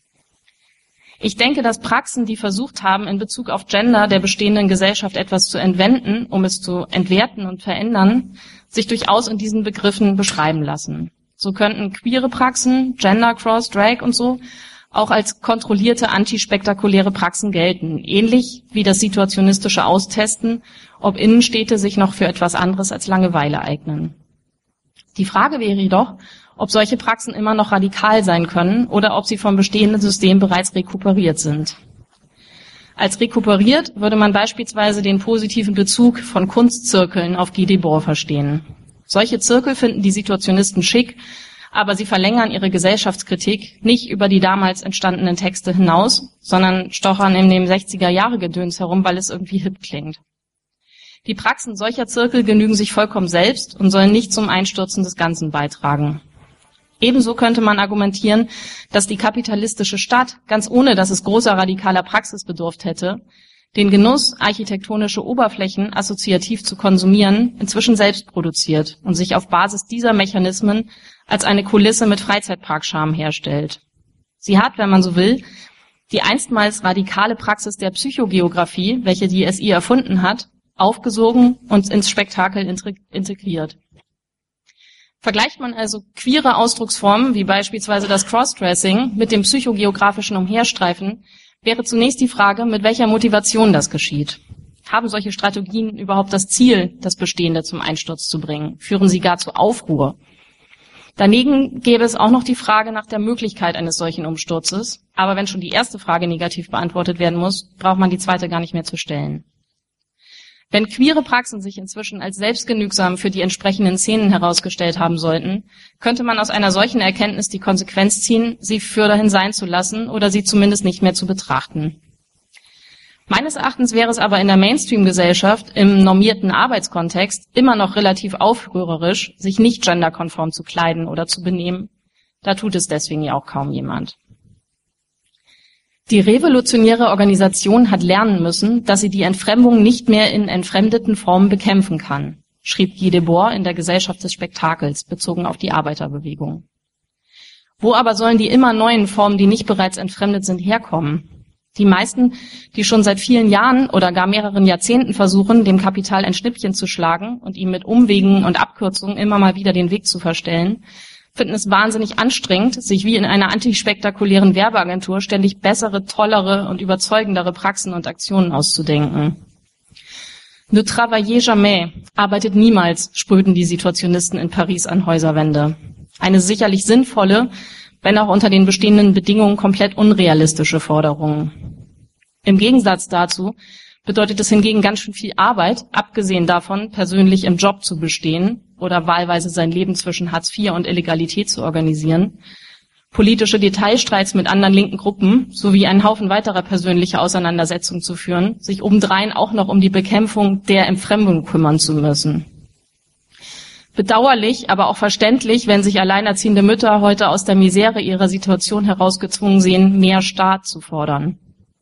Ich denke, dass Praxen, die versucht haben, in Bezug auf Gender der bestehenden Gesellschaft etwas zu entwenden, um es zu entwerten und verändern, sich durchaus in diesen Begriffen beschreiben lassen. So könnten queere Praxen, Gender, Cross, Drag und so auch als kontrollierte antispektakuläre Praxen gelten, ähnlich wie das situationistische Austesten, ob Innenstädte sich noch für etwas anderes als Langeweile eignen. Die Frage wäre jedoch, ob solche Praxen immer noch radikal sein können oder ob sie vom bestehenden System bereits rekuperiert sind. Als rekuperiert würde man beispielsweise den positiven Bezug von Kunstzirkeln auf Guy Debord verstehen. Solche Zirkel finden die Situationisten schick, aber sie verlängern ihre Gesellschaftskritik nicht über die damals entstandenen Texte hinaus, sondern stochern in dem 60er-Jahre-Gedöns herum, weil es irgendwie hip klingt. Die Praxen solcher Zirkel genügen sich vollkommen selbst und sollen nicht zum Einstürzen des Ganzen beitragen. Ebenso könnte man argumentieren, dass die kapitalistische Stadt, ganz ohne dass es großer radikaler Praxis bedurft hätte, den Genuss, architektonische Oberflächen assoziativ zu konsumieren, inzwischen selbst produziert und sich auf Basis dieser Mechanismen als eine Kulisse mit Freizeitparkcharme herstellt. Sie hat, wenn man so will, die einstmals radikale Praxis der Psychogeographie, welche die SI erfunden hat, aufgesogen und ins Spektakel integriert. Vergleicht man also queere Ausdrucksformen, wie beispielsweise das Crossdressing, mit dem psychogeografischen Umherstreifen, wäre zunächst die Frage, mit welcher Motivation das geschieht. Haben solche Strategien überhaupt das Ziel, das Bestehende zum Einsturz zu bringen? Führen sie gar zu Aufruhr? Daneben gäbe es auch noch die Frage nach der Möglichkeit eines solchen Umsturzes. Aber wenn schon die erste Frage negativ beantwortet werden muss, braucht man die zweite gar nicht mehr zu stellen. Wenn queere Praxen sich inzwischen als selbstgenügsam für die entsprechenden Szenen herausgestellt haben sollten, könnte man aus einer solchen Erkenntnis die Konsequenz ziehen, sie für dahin sein zu lassen oder sie zumindest nicht mehr zu betrachten. Meines Erachtens wäre es aber in der Mainstream-Gesellschaft im normierten Arbeitskontext immer noch relativ aufrührerisch, sich nicht genderkonform zu kleiden oder zu benehmen. Da tut es deswegen ja auch kaum jemand. Die revolutionäre Organisation hat lernen müssen, dass sie die Entfremdung nicht mehr in entfremdeten Formen bekämpfen kann, schrieb Guy Debord in der Gesellschaft des Spektakels, bezogen auf die Arbeiterbewegung. Wo aber sollen die immer neuen Formen, die nicht bereits entfremdet sind, herkommen? Die meisten, die schon seit vielen Jahren oder gar mehreren Jahrzehnten versuchen, dem Kapital ein Schnippchen zu schlagen und ihm mit Umwegen und Abkürzungen immer mal wieder den Weg zu verstellen, finden es wahnsinnig anstrengend, sich wie in einer antispektakulären Werbeagentur ständig bessere, tollere und überzeugendere Praxen und Aktionen auszudenken. Ne travaillez jamais, arbeitet niemals, sprühten die Situationisten in Paris an Häuserwände. Eine sicherlich sinnvolle, wenn auch unter den bestehenden Bedingungen komplett unrealistische Forderung. Im Gegensatz dazu bedeutet es hingegen ganz schön viel Arbeit, abgesehen davon, persönlich im Job zu bestehen oder wahlweise sein Leben zwischen Hartz IV und Illegalität zu organisieren, politische Detailstreits mit anderen linken Gruppen sowie einen Haufen weiterer persönlicher Auseinandersetzungen zu führen, sich obendrein auch noch um die Bekämpfung der Entfremdung kümmern zu müssen. Bedauerlich, aber auch verständlich, wenn sich alleinerziehende Mütter heute aus der Misere ihrer Situation herausgezwungen sehen, mehr Staat zu fordern.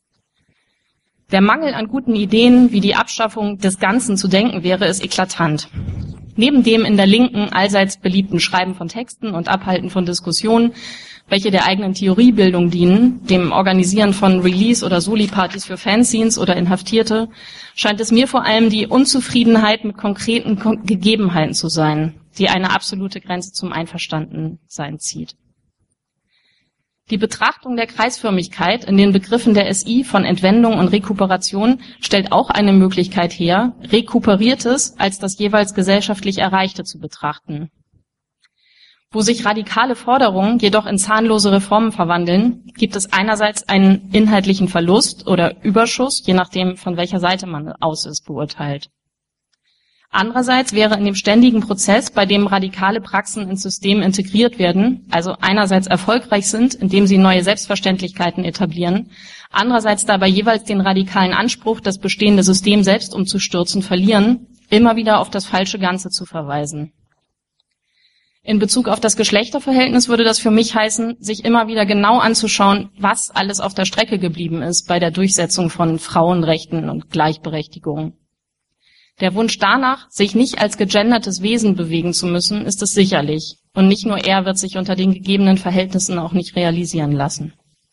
Der Mangel an guten Ideen, wie die Abschaffung des Ganzen zu denken wäre, ist eklatant. Neben dem in der Linken allseits beliebten Schreiben von Texten und Abhalten von Diskussionen, welche der eigenen Theoriebildung dienen, dem Organisieren von Release- oder Soli-Partys für Fanzines oder Inhaftierte, scheint es mir vor allem die Unzufriedenheit mit konkreten Gegebenheiten zu sein, die eine absolute Grenze zum Einverstandensein zieht. Die Betrachtung der Kreisförmigkeit in den Begriffen der SI von Entwendung und Rekuperation stellt auch eine Möglichkeit her, Rekuperiertes als das jeweils gesellschaftlich Erreichte zu betrachten. Wo sich radikale Forderungen jedoch in zahnlose Reformen verwandeln, gibt es einerseits einen inhaltlichen Verlust oder Überschuss, je nachdem, von welcher Seite man aus es beurteilt. Andererseits wäre in dem ständigen Prozess, bei dem radikale Praxen ins System integriert werden, also einerseits erfolgreich sind, indem sie neue Selbstverständlichkeiten etablieren, andererseits dabei jeweils den radikalen Anspruch, das bestehende System selbst umzustürzen, verlieren, immer wieder auf das falsche Ganze zu verweisen. In Bezug auf das Geschlechterverhältnis würde das für mich heißen, sich immer wieder genau anzuschauen, was alles auf der Strecke geblieben ist bei der Durchsetzung von Frauenrechten und Gleichberechtigung. Der Wunsch danach, sich nicht als gegendertes Wesen bewegen zu müssen, ist es sicherlich. Und nicht nur er wird sich unter den gegebenen Verhältnissen auch nicht realisieren lassen.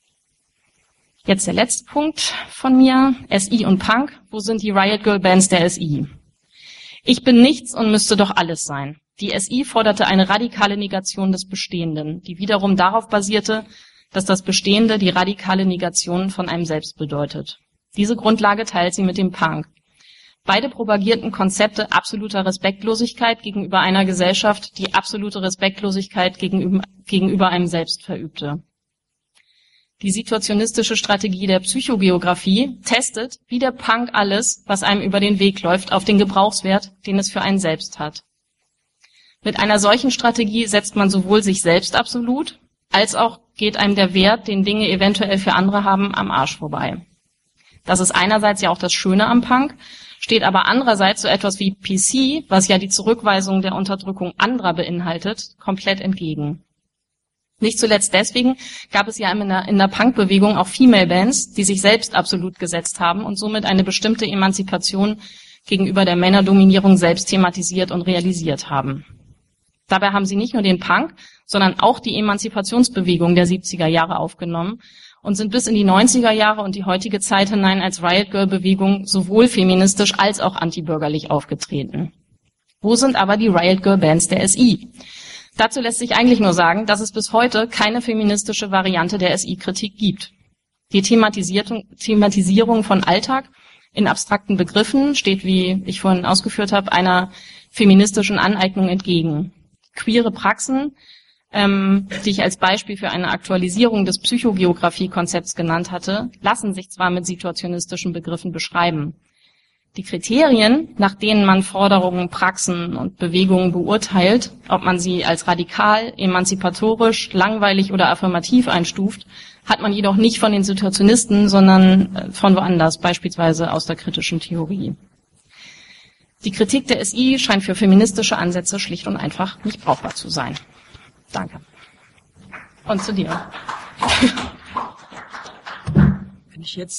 Jetzt der letzte Punkt von mir. SI und Punk. Wo sind die Riot Girl Bands der SI? Ich bin nichts und müsste doch alles sein. Die SI forderte eine radikale Negation des Bestehenden, die wiederum darauf basierte, dass das Bestehende die radikale Negation von einem selbst bedeutet. Diese Grundlage teilt sie mit dem Punk. Beide propagierten Konzepte absoluter Respektlosigkeit gegenüber einer Gesellschaft, die absolute Respektlosigkeit gegenüber einem selbst verübte. Die situationistische Strategie der Psychogeografie testet, wie der Punk alles, was einem über den Weg läuft, auf den Gebrauchswert, den es für einen selbst hat. Mit einer solchen Strategie setzt man sowohl sich selbst absolut, als auch geht einem der Wert, den Dinge eventuell für andere haben, am Arsch vorbei. Das ist einerseits ja auch das Schöne am Punk, steht aber andererseits so etwas wie PC, was ja die Zurückweisung der Unterdrückung anderer beinhaltet, komplett entgegen. Nicht zuletzt deswegen gab es ja in der Punk-Bewegung auch Female-Bands, die sich selbst absolut gesetzt haben und somit eine bestimmte Emanzipation gegenüber der Männerdominierung selbst thematisiert und realisiert haben. Dabei haben sie nicht nur den Punk, sondern auch die Emanzipationsbewegung der 70er Jahre aufgenommen und sind bis in die 90er Jahre und die heutige Zeit hinein als Riot Girl Bewegung sowohl feministisch als auch antibürgerlich aufgetreten. Wo sind aber die Riot Girl Bands der SI? Dazu lässt sich eigentlich nur sagen, dass es bis heute keine feministische Variante der SI-Kritik gibt. Die Thematisierung von Alltag in abstrakten Begriffen steht, wie ich vorhin ausgeführt habe, einer feministischen Aneignung entgegen. Queere Praxen, die ich als Beispiel für eine Aktualisierung des Psychogeografie-Konzepts genannt hatte, lassen sich zwar mit situationistischen Begriffen beschreiben. Die Kriterien, nach denen man Forderungen, Praxen und Bewegungen beurteilt, ob man sie als radikal, emanzipatorisch, langweilig oder affirmativ einstuft, hat man jedoch nicht von den Situationisten, sondern von woanders, beispielsweise aus der kritischen Theorie. Die Kritik der SI scheint für feministische Ansätze schlicht und einfach nicht brauchbar zu sein. Danke. Und zu dir. Wenn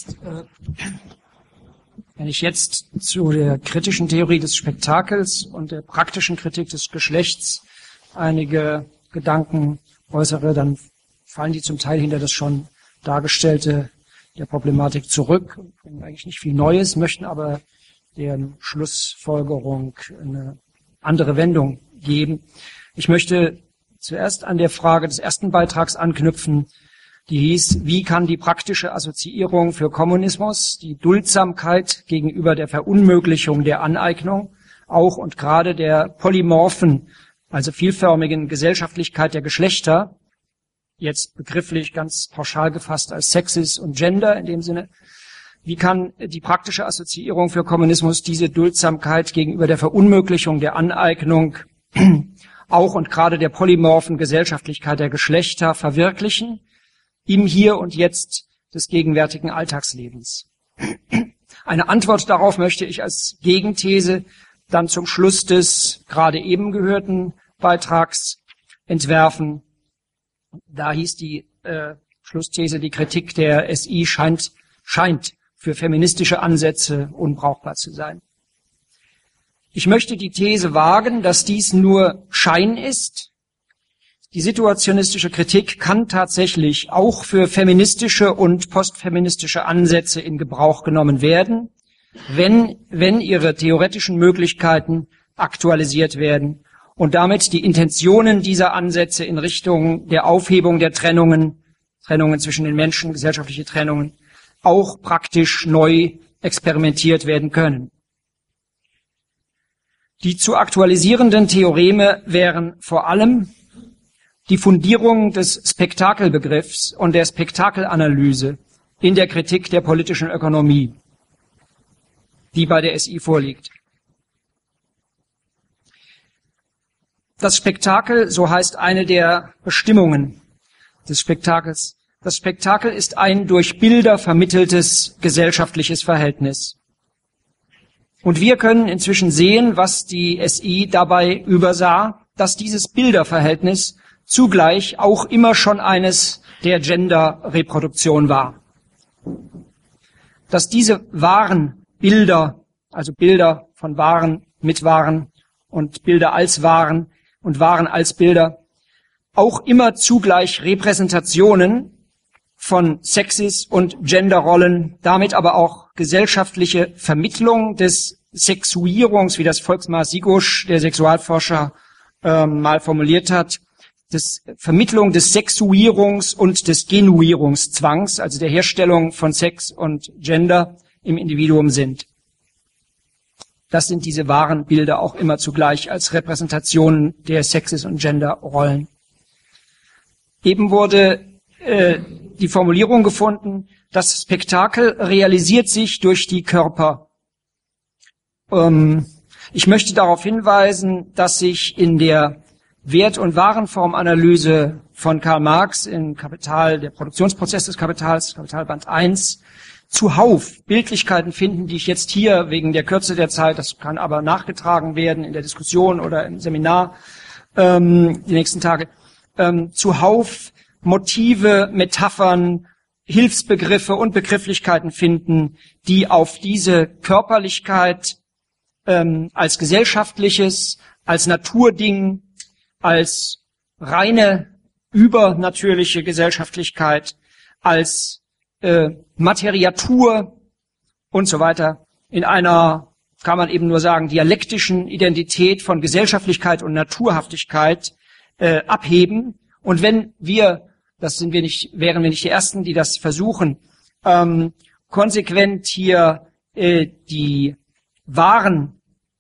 ich jetzt zu der kritischen Theorie des Spektakels und der praktischen Kritik des Geschlechts einige Gedanken äußere, dann fallen die zum Teil hinter das schon Dargestellte der Problematik zurück, bringen eigentlich nicht viel Neues, möchten aber deren Schlussfolgerung eine andere Wendung geben. Ich möchte zuerst an der Frage des ersten Beitrags anknüpfen, die hieß, wie kann die praktische Assoziierung für Kommunismus, die Duldsamkeit gegenüber der Verunmöglichung der Aneignung, auch und gerade der polymorphen, also vielförmigen Gesellschaftlichkeit der Geschlechter, jetzt begrifflich ganz pauschal gefasst als Sexes und Gender in dem Sinne, wie kann die praktische Assoziierung für Kommunismus diese Duldsamkeit gegenüber der Verunmöglichung der Aneignung, auch und gerade der polymorphen Gesellschaftlichkeit der Geschlechter verwirklichen, im Hier und Jetzt des gegenwärtigen Alltagslebens? Eine Antwort darauf möchte ich als Gegenthese dann zum Schluss des gerade eben gehörten Beitrags entwerfen. Da hieß die Schlussthese, die Kritik der SI scheint für feministische Ansätze unbrauchbar zu sein. Ich möchte die These wagen, dass dies nur Schein ist. Die situationistische Kritik kann tatsächlich auch für feministische und postfeministische Ansätze in Gebrauch genommen werden, wenn ihre theoretischen Möglichkeiten aktualisiert werden und damit die Intentionen dieser Ansätze in Richtung der Aufhebung der Trennungen zwischen den Menschen, gesellschaftliche Trennungen, auch praktisch neu experimentiert werden können. Die zu aktualisierenden Theoreme wären vor allem die Fundierung des Spektakelbegriffs und der Spektakelanalyse in der Kritik der politischen Ökonomie, die bei der SI vorliegt. Das Spektakel, so heißt eine der Bestimmungen des Spektakels. Das Spektakel ist ein durch Bilder vermitteltes gesellschaftliches Verhältnis. Und wir können inzwischen sehen, was die SI dabei übersah, dass dieses Bilderverhältnis zugleich auch immer schon eines der Gender-Reproduktion war. Dass diese wahren Bilder, also Bilder von Waren mit Waren und Bilder als Waren und Waren als Bilder, auch immer zugleich Repräsentationen von Sexis und Genderrollen, damit aber auch gesellschaftliche Vermittlung des Sexuierungs, wie das Volkmar Sigusch, der Sexualforscher, mal formuliert hat, Vermittlung des Sexuierungs und des Genuierungszwangs, also der Herstellung von Sex und Gender im Individuum sind. Das sind diese wahren Bilder auch immer zugleich als Repräsentationen der Sexes und Genderrollen. Eben wurde die Formulierung gefunden, das Spektakel realisiert sich durch die Körper. Ich möchte darauf hinweisen, dass sich in der Wert- und Warenformanalyse von Karl Marx in Kapital, der Produktionsprozess des Kapitals, Kapitalband 1, zuhauf Bildlichkeiten finden, die ich jetzt hier wegen der Kürze der Zeit, das kann aber nachgetragen werden in der Diskussion oder im Seminar die nächsten Tage, zuhauf Motive, Metaphern, Hilfsbegriffe und Begrifflichkeiten finden, die auf diese Körperlichkeit als gesellschaftliches, als Naturding, als reine übernatürliche Gesellschaftlichkeit, als Materiatur und so weiter in einer, kann man eben nur sagen, dialektischen Identität von Gesellschaftlichkeit und Naturhaftigkeit abheben. Und wenn wir, wären wir nicht die Ersten, die das versuchen, konsequent hier die wahren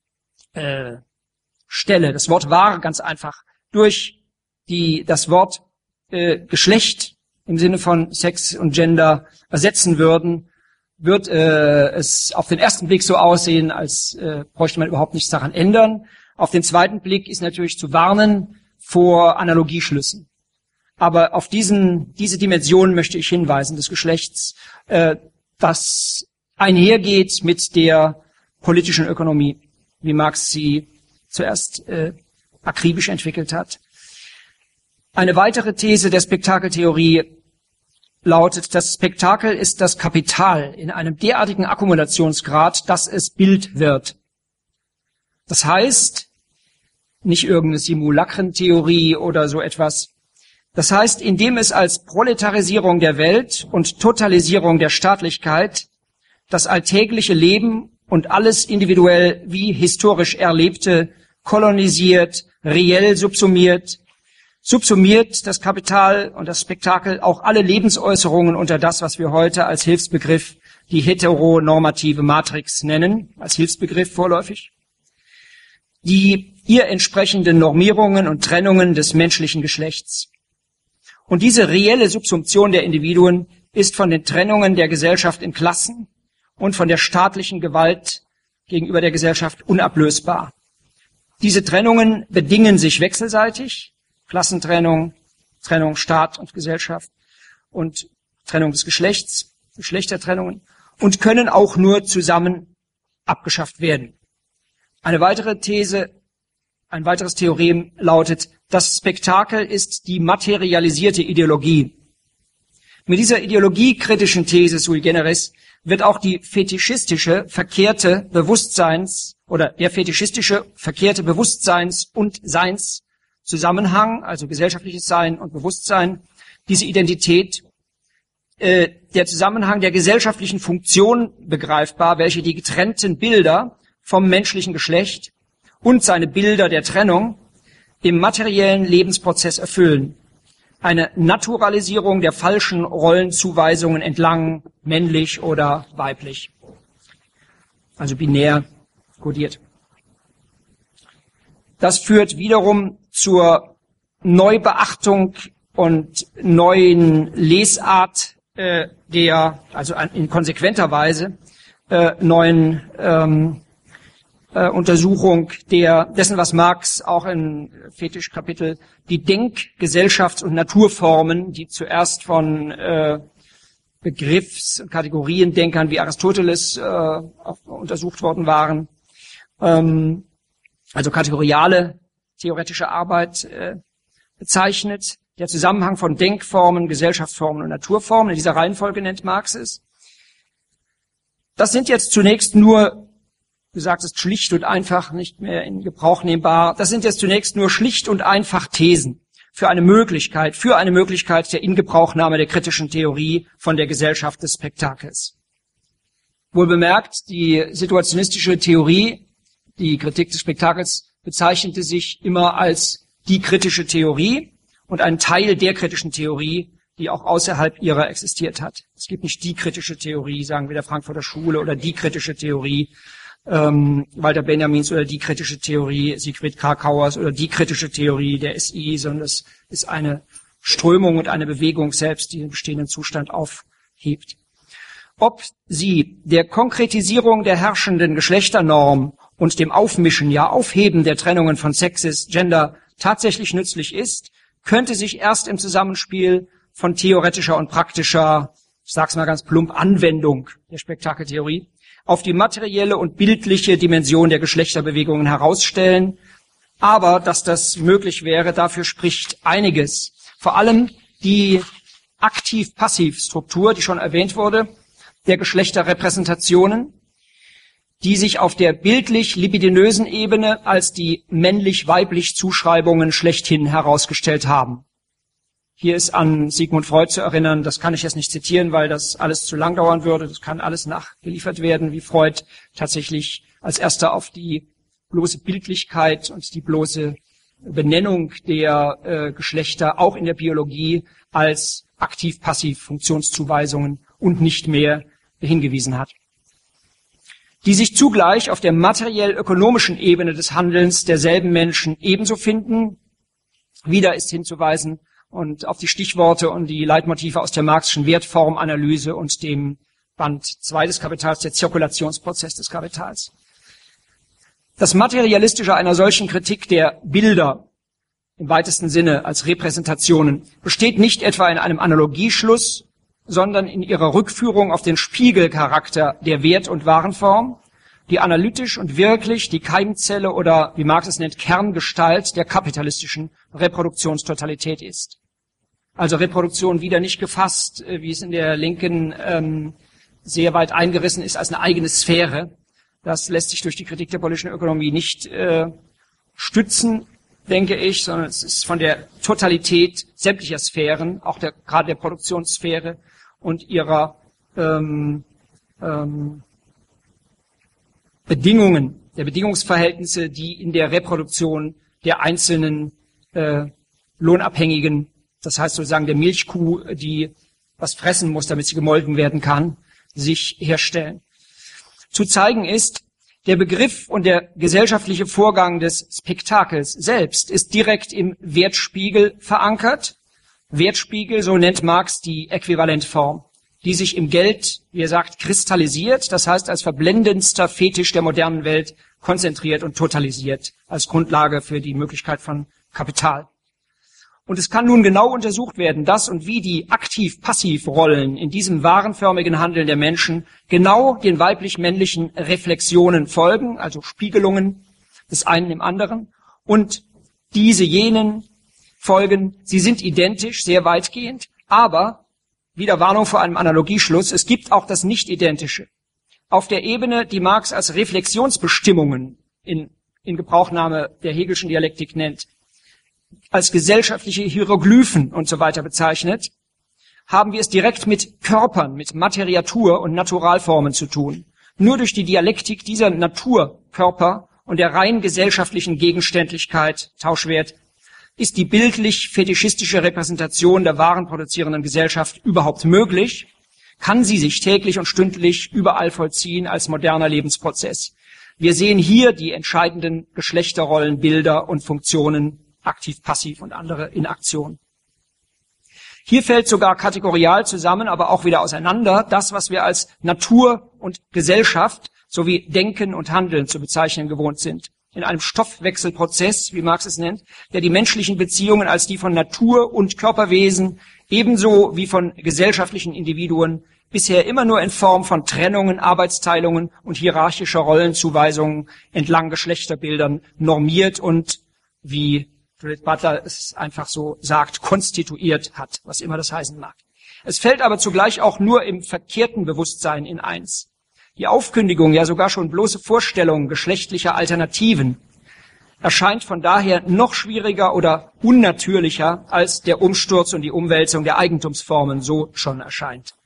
Stelle, das Wort wahr ganz einfach, durch das Wort Geschlecht im Sinne von Sex und Gender ersetzen würden, wird es auf den ersten Blick so aussehen, als bräuchte man überhaupt nichts daran ändern. Auf den zweiten Blick ist natürlich zu warnen vor Analogieschlüssen. Aber auf diese Dimension möchte ich hinweisen, des Geschlechts, das einhergeht mit der politischen Ökonomie, wie Marx sie zuerst akribisch entwickelt hat. Eine weitere These der Spektakeltheorie lautet, das Spektakel ist das Kapital in einem derartigen Akkumulationsgrad, dass es Bild wird. Das heißt, nicht irgendeine Simulakrentheorie oder so etwas. Das heißt, indem es als Proletarisierung der Welt und Totalisierung der Staatlichkeit das alltägliche Leben und alles individuell wie historisch Erlebte kolonisiert, reell subsumiert das Kapital und das Spektakel auch alle Lebensäußerungen unter das, was wir heute als Hilfsbegriff die heteronormative Matrix nennen, als Hilfsbegriff vorläufig, die ihr entsprechenden Normierungen und Trennungen des menschlichen Geschlechts. Und diese reelle Subsumption der Individuen ist von den Trennungen der Gesellschaft in Klassen und von der staatlichen Gewalt gegenüber der Gesellschaft unablösbar. Diese Trennungen bedingen sich wechselseitig, Klassentrennung, Trennung Staat und Gesellschaft und Trennung des Geschlechts, Geschlechtertrennungen, und können auch nur zusammen abgeschafft werden. Eine weitere These, ein weiteres Theorem lautet, das Spektakel ist die materialisierte Ideologie. Mit dieser ideologiekritischen These sui generis wird auch die fetischistische verkehrte Bewusstseins- oder der fetischistische verkehrte Bewusstseins- und Seinszusammenhang, also gesellschaftliches Sein und Bewusstsein, diese Identität, der Zusammenhang der gesellschaftlichen Funktion begreifbar, welche die getrennten Bilder vom menschlichen Geschlecht und seine Bilder der Trennung im materiellen Lebensprozess erfüllen. Eine Naturalisierung der falschen Rollenzuweisungen entlang männlich oder weiblich. Also binär kodiert. Das führt wiederum zur Neubeachtung und neuen Lesart in konsequenter Weise neuen Untersuchung dessen, was Marx auch in Fetischkapitel die Denk-, Gesellschafts- und Naturformen, die zuerst von Begriffs- und Kategoriendenkern wie Aristoteles untersucht worden waren, also kategoriale theoretische Arbeit bezeichnet. Der Zusammenhang von Denkformen, Gesellschaftsformen und Naturformen, in dieser Reihenfolge nennt Marx es. Das sind jetzt zunächst nur, gesagt ist schlicht und einfach, nicht mehr in Gebrauch nehmbar, das sind jetzt zunächst nur schlicht und einfach Thesen für eine Möglichkeit der Ingebrauchnahme der kritischen Theorie von der Gesellschaft des Spektakels. Wohl bemerkt, die situationistische Theorie, die Kritik des Spektakels, bezeichnete sich immer als die kritische Theorie und einen Teil der kritischen Theorie, die auch außerhalb ihrer existiert hat. Es gibt nicht die kritische Theorie, sagen wir der Frankfurter Schule, oder die kritische Theorie Walter Benjamins oder die kritische Theorie Siegfried Kracauers oder die kritische Theorie der SI, sondern es ist eine Strömung und eine Bewegung selbst, die den bestehenden Zustand aufhebt. Ob sie der Konkretisierung der herrschenden Geschlechternorm und dem Aufmischen, ja Aufheben der Trennungen von Sexes, Gender tatsächlich nützlich ist, könnte sich erst im Zusammenspiel von theoretischer und praktischer, ich sag's mal ganz plump, Anwendung der Spektakeltheorie auf die materielle und bildliche Dimension der Geschlechterbewegungen herausstellen. Aber dass das möglich wäre, dafür spricht einiges. Vor allem die Aktiv-Passiv-Struktur, die schon erwähnt wurde, der Geschlechterrepräsentationen, die sich auf der bildlich-libidinösen Ebene als die männlich-weiblich Zuschreibungen schlechthin herausgestellt haben. Hier ist an Sigmund Freud zu erinnern, das kann ich jetzt nicht zitieren, weil das alles zu lang dauern würde. Das kann alles nachgeliefert werden, wie Freud tatsächlich als erster auf die bloße Bildlichkeit und die bloße Benennung der Geschlechter auch in der Biologie als Aktiv-Passiv-Funktionszuweisungen und nicht mehr hingewiesen hat, die sich zugleich auf der materiell-ökonomischen Ebene des Handelns derselben Menschen ebenso finden. Wieder ist hinzuweisen und auf die Stichworte und die Leitmotive aus der marxischen Wertformanalyse und dem Band 2 des Kapitals, der Zirkulationsprozess des Kapitals. Das Materialistische einer solchen Kritik der Bilder im weitesten Sinne als Repräsentationen besteht nicht etwa in einem Analogieschluss, sondern in ihrer Rückführung auf den Spiegelcharakter der Wert- und Warenform, die analytisch und wirklich die Keimzelle oder, wie Marx es nennt, Kerngestalt der kapitalistischen Reproduktionstotalität ist. Also Reproduktion wieder nicht gefasst, wie es in der Linken sehr weit eingerissen ist, als eine eigene Sphäre. Das lässt sich durch die Kritik der politischen Ökonomie nicht stützen, denke ich, sondern es ist von der Totalität sämtlicher Sphären, auch gerade der Produktionssphäre und ihrer Bedingungen, der Bedingungsverhältnisse, die in der Reproduktion der einzelnen Lohnabhängigen, das heißt sozusagen der Milchkuh, die was fressen muss, damit sie gemolken werden kann, sich herstellen. Zu zeigen ist, der Begriff und der gesellschaftliche Vorgang des Spektakels selbst ist direkt im Wertspiegel verankert. Wertspiegel, so nennt Marx die Äquivalentform, die sich im Geld, wie er sagt, kristallisiert, das heißt als verblendendster Fetisch der modernen Welt konzentriert und totalisiert, als Grundlage für die Möglichkeit von Kapital. Und es kann nun genau untersucht werden, dass und wie die Aktiv-Passiv-Rollen in diesem warenförmigen Handeln der Menschen genau den weiblich-männlichen Reflexionen folgen, also Spiegelungen des einen im anderen, und diese jenen folgen, sie sind identisch, sehr weitgehend, aber, wieder Warnung vor einem Analogieschluss, es gibt auch das Nicht-Identische. Auf der Ebene, die Marx als Reflexionsbestimmungen in Gebrauchnahme der Hegelschen Dialektik nennt, als gesellschaftliche Hieroglyphen und so weiter bezeichnet, haben wir es direkt mit Körpern, mit Materiatur und Naturalformen zu tun. Nur durch die Dialektik dieser Naturkörper und der rein gesellschaftlichen Gegenständlichkeit, Tauschwert, ist die bildlich-fetischistische Repräsentation der warenproduzierenden Gesellschaft überhaupt möglich, kann sie sich täglich und stündlich überall vollziehen als moderner Lebensprozess. Wir sehen hier die entscheidenden Geschlechterrollen, Bilder und Funktionen, aktiv, passiv und andere in Aktion. Hier fällt sogar kategorial zusammen, aber auch wieder auseinander, das, was wir als Natur und Gesellschaft sowie Denken und Handeln zu bezeichnen gewohnt sind. In einem Stoffwechselprozess, wie Marx es nennt, der die menschlichen Beziehungen als die von Natur und Körperwesen ebenso wie von gesellschaftlichen Individuen bisher immer nur in Form von Trennungen, Arbeitsteilungen und hierarchischer Rollenzuweisungen entlang Geschlechterbildern normiert und, wie Judith Butler es einfach so sagt, konstituiert hat, was immer das heißen mag. Es fällt aber zugleich auch nur im verkehrten Bewusstsein in eins. Die Aufkündigung, ja sogar schon bloße Vorstellung geschlechtlicher Alternativen erscheint von daher noch schwieriger oder unnatürlicher, als der Umsturz und die Umwälzung der Eigentumsformen so schon erscheint.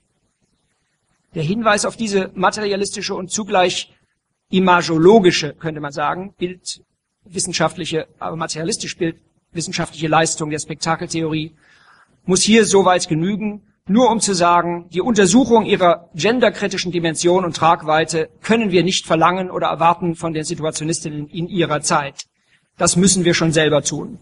Der Hinweis auf diese materialistische und zugleich imagologische, könnte man sagen, bildwissenschaftliche, aber materialistisch bildwissenschaftliche Leistung der Spektakeltheorie muss hier soweit genügen, nur um zu sagen, die Untersuchung ihrer genderkritischen Dimension und Tragweite können wir nicht verlangen oder erwarten von den Situationistinnen in ihrer Zeit. Das müssen wir schon selber tun.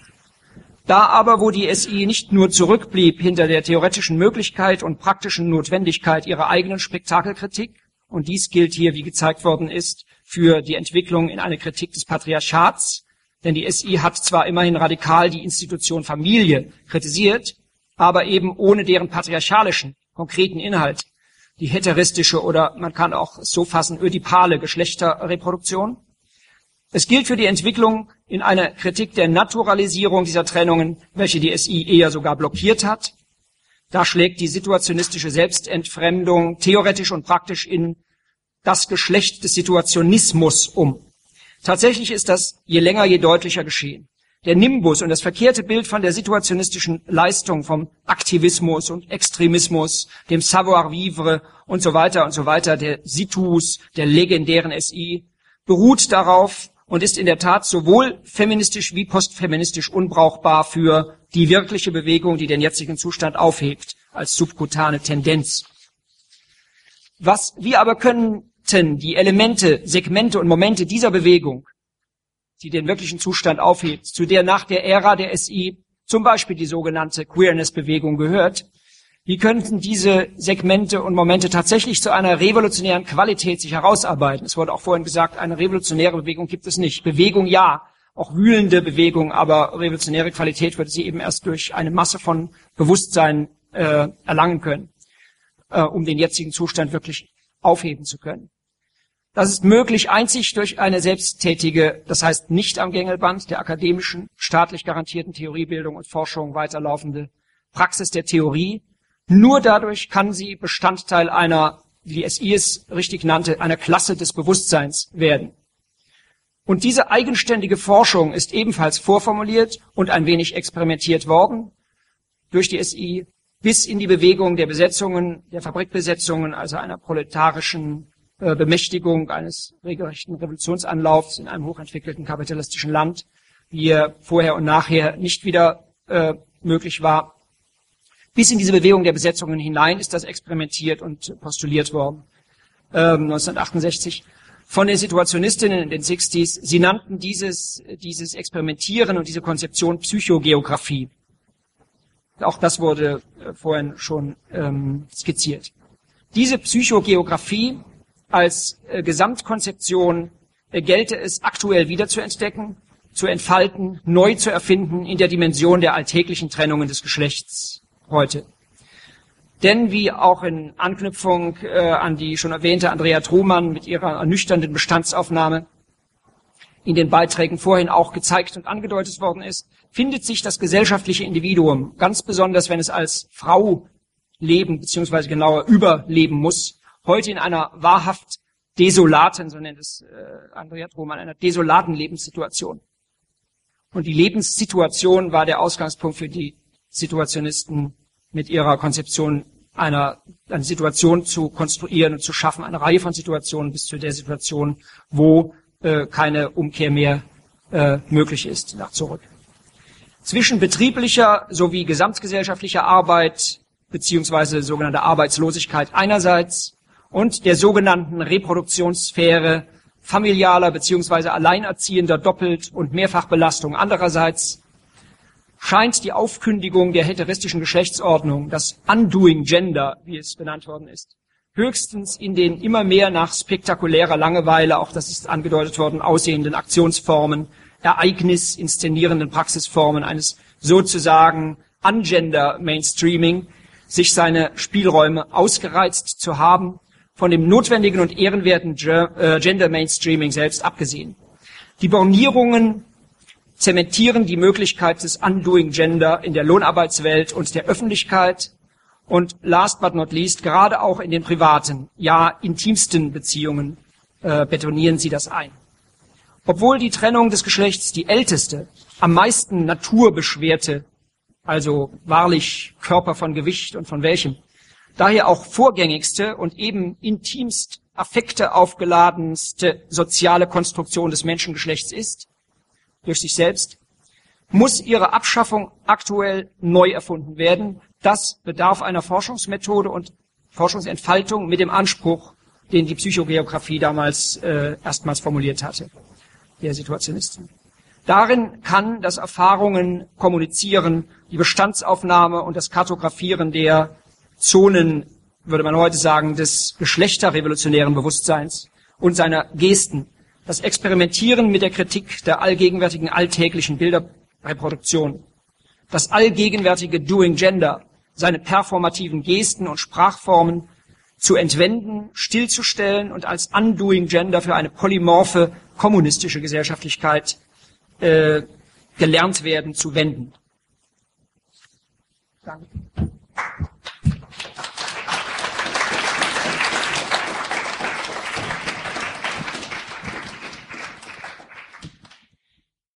Da aber, wo die SI nicht nur zurückblieb hinter der theoretischen Möglichkeit und praktischen Notwendigkeit ihrer eigenen Spektakelkritik, und dies gilt hier, wie gezeigt worden ist, für die Entwicklung in eine Kritik des Patriarchats, denn die SI hat zwar immerhin radikal die Institution Familie kritisiert, aber eben ohne deren patriarchalischen, konkreten Inhalt, die heteristische oder man kann auch so fassen, ödipale Geschlechterreproduktion. Es gilt für die Entwicklung in einer Kritik der Naturalisierung dieser Trennungen, welche die SI eher sogar blockiert hat. Da schlägt die situationistische Selbstentfremdung theoretisch und praktisch in das Geschlecht des Situationismus um. Tatsächlich ist das je länger, je deutlicher geschehen. Der Nimbus und das verkehrte Bild von der situationistischen Leistung, vom Aktivismus und Extremismus, dem Savoir-vivre und so weiter, der Situs, der legendären SI, beruht darauf und ist in der Tat sowohl feministisch wie postfeministisch unbrauchbar für die wirkliche Bewegung, die den jetzigen Zustand aufhebt, als subkutane Tendenz. Wir aber könnten die Elemente, Segmente und Momente dieser Bewegung, die den wirklichen Zustand aufhebt, zu der nach der Ära der SI zum Beispiel die sogenannte Queerness-Bewegung gehört, wie könnten diese Segmente und Momente tatsächlich zu einer revolutionären Qualität sich herausarbeiten? Es wurde auch vorhin gesagt, eine revolutionäre Bewegung gibt es nicht. Bewegung ja, auch wühlende Bewegung, aber revolutionäre Qualität würde sie eben erst durch eine Masse von Bewusstsein erlangen können, um den jetzigen Zustand wirklich aufheben zu können. Das ist möglich einzig durch eine selbsttätige, das heißt nicht am Gängelband der akademischen, staatlich garantierten Theoriebildung und Forschung weiterlaufende Praxis der Theorie. Nur dadurch kann sie Bestandteil einer, wie die SI es richtig nannte, einer Klasse des Bewusstseins werden. Und diese eigenständige Forschung ist ebenfalls vorformuliert und ein wenig experimentiert worden durch die SI bis in die Bewegung der Besetzungen, der Fabrikbesetzungen, also einer proletarischen Bemächtigung eines regelrechten Revolutionsanlaufs in einem hochentwickelten kapitalistischen Land, wie er vorher und nachher nicht wieder möglich war. Bis in diese Bewegung der Besetzungen hinein ist das experimentiert und postuliert worden. 1968 von den Situationistinnen in den 60s. Sie nannten dieses Experimentieren und diese Konzeption Psychogeographie. Auch das wurde vorhin schon skizziert. Diese Psychogeographie als Gesamtkonzeption gelte es aktuell wiederzuentdecken, zu entfalten, neu zu erfinden in der Dimension der alltäglichen Trennungen des Geschlechts heute. Denn wie auch in Anknüpfung an die schon erwähnte Andrea Truhmann mit ihrer ernüchternden Bestandsaufnahme in den Beiträgen vorhin auch gezeigt und angedeutet worden ist, findet sich das gesellschaftliche Individuum, ganz besonders wenn es als Frau leben bzw. genauer überleben muss, heute in einer wahrhaft desolaten, so nennt es Andrea Truhmann, einer desolaten Lebenssituation. Und die Lebenssituation war der Ausgangspunkt für die Situationisten mit ihrer Konzeption eine Situation zu konstruieren und zu schaffen, eine Reihe von Situationen bis zu der Situation, wo keine Umkehr mehr möglich ist, nach zurück. Zwischen betrieblicher sowie gesamtgesellschaftlicher Arbeit beziehungsweise sogenannter Arbeitslosigkeit einerseits und der sogenannten Reproduktionssphäre familialer beziehungsweise alleinerziehender Doppelt- und Mehrfachbelastung andererseits scheint die Aufkündigung der heteristischen Geschlechtsordnung, das Undoing Gender, wie es benannt worden ist, höchstens in den immer mehr nach spektakulärer Langeweile, auch das ist angedeutet worden, aussehenden Aktionsformen, ereignis-inszenierenden Praxisformen eines sozusagen Ungender-Mainstreaming, sich seine Spielräume ausgereizt zu haben, von dem notwendigen und ehrenwerten Gender-Mainstreaming selbst abgesehen. Die Bornierungen zementieren die Möglichkeit des Undoing Gender in der Lohnarbeitswelt und der Öffentlichkeit und last but not least, gerade auch in den privaten, ja intimsten Beziehungen betonieren sie das ein. Obwohl die Trennung des Geschlechts die älteste, am meisten naturbeschwerte, also wahrlich Körper von Gewicht und von welchem, daher auch vorgängigste und eben intimst affekteaufgeladenste soziale Konstruktion des Menschengeschlechts ist, durch sich selbst, muss ihre Abschaffung aktuell neu erfunden werden. Das bedarf einer Forschungsmethode und Forschungsentfaltung mit dem Anspruch, den die Psychogeographie damals erstmals formuliert hatte, der Situationisten. Darin kann das Erfahrungen kommunizieren, die Bestandsaufnahme und das Kartografieren der Zonen, würde man heute sagen, des geschlechterrevolutionären Bewusstseins und seiner Gesten, das Experimentieren mit der Kritik der allgegenwärtigen alltäglichen Bilderreproduktion, das allgegenwärtige Doing Gender, seine performativen Gesten und Sprachformen zu entwenden, stillzustellen und als Undoing Gender für eine polymorphe kommunistische Gesellschaftlichkeit gelernt werden zu wenden. Danke.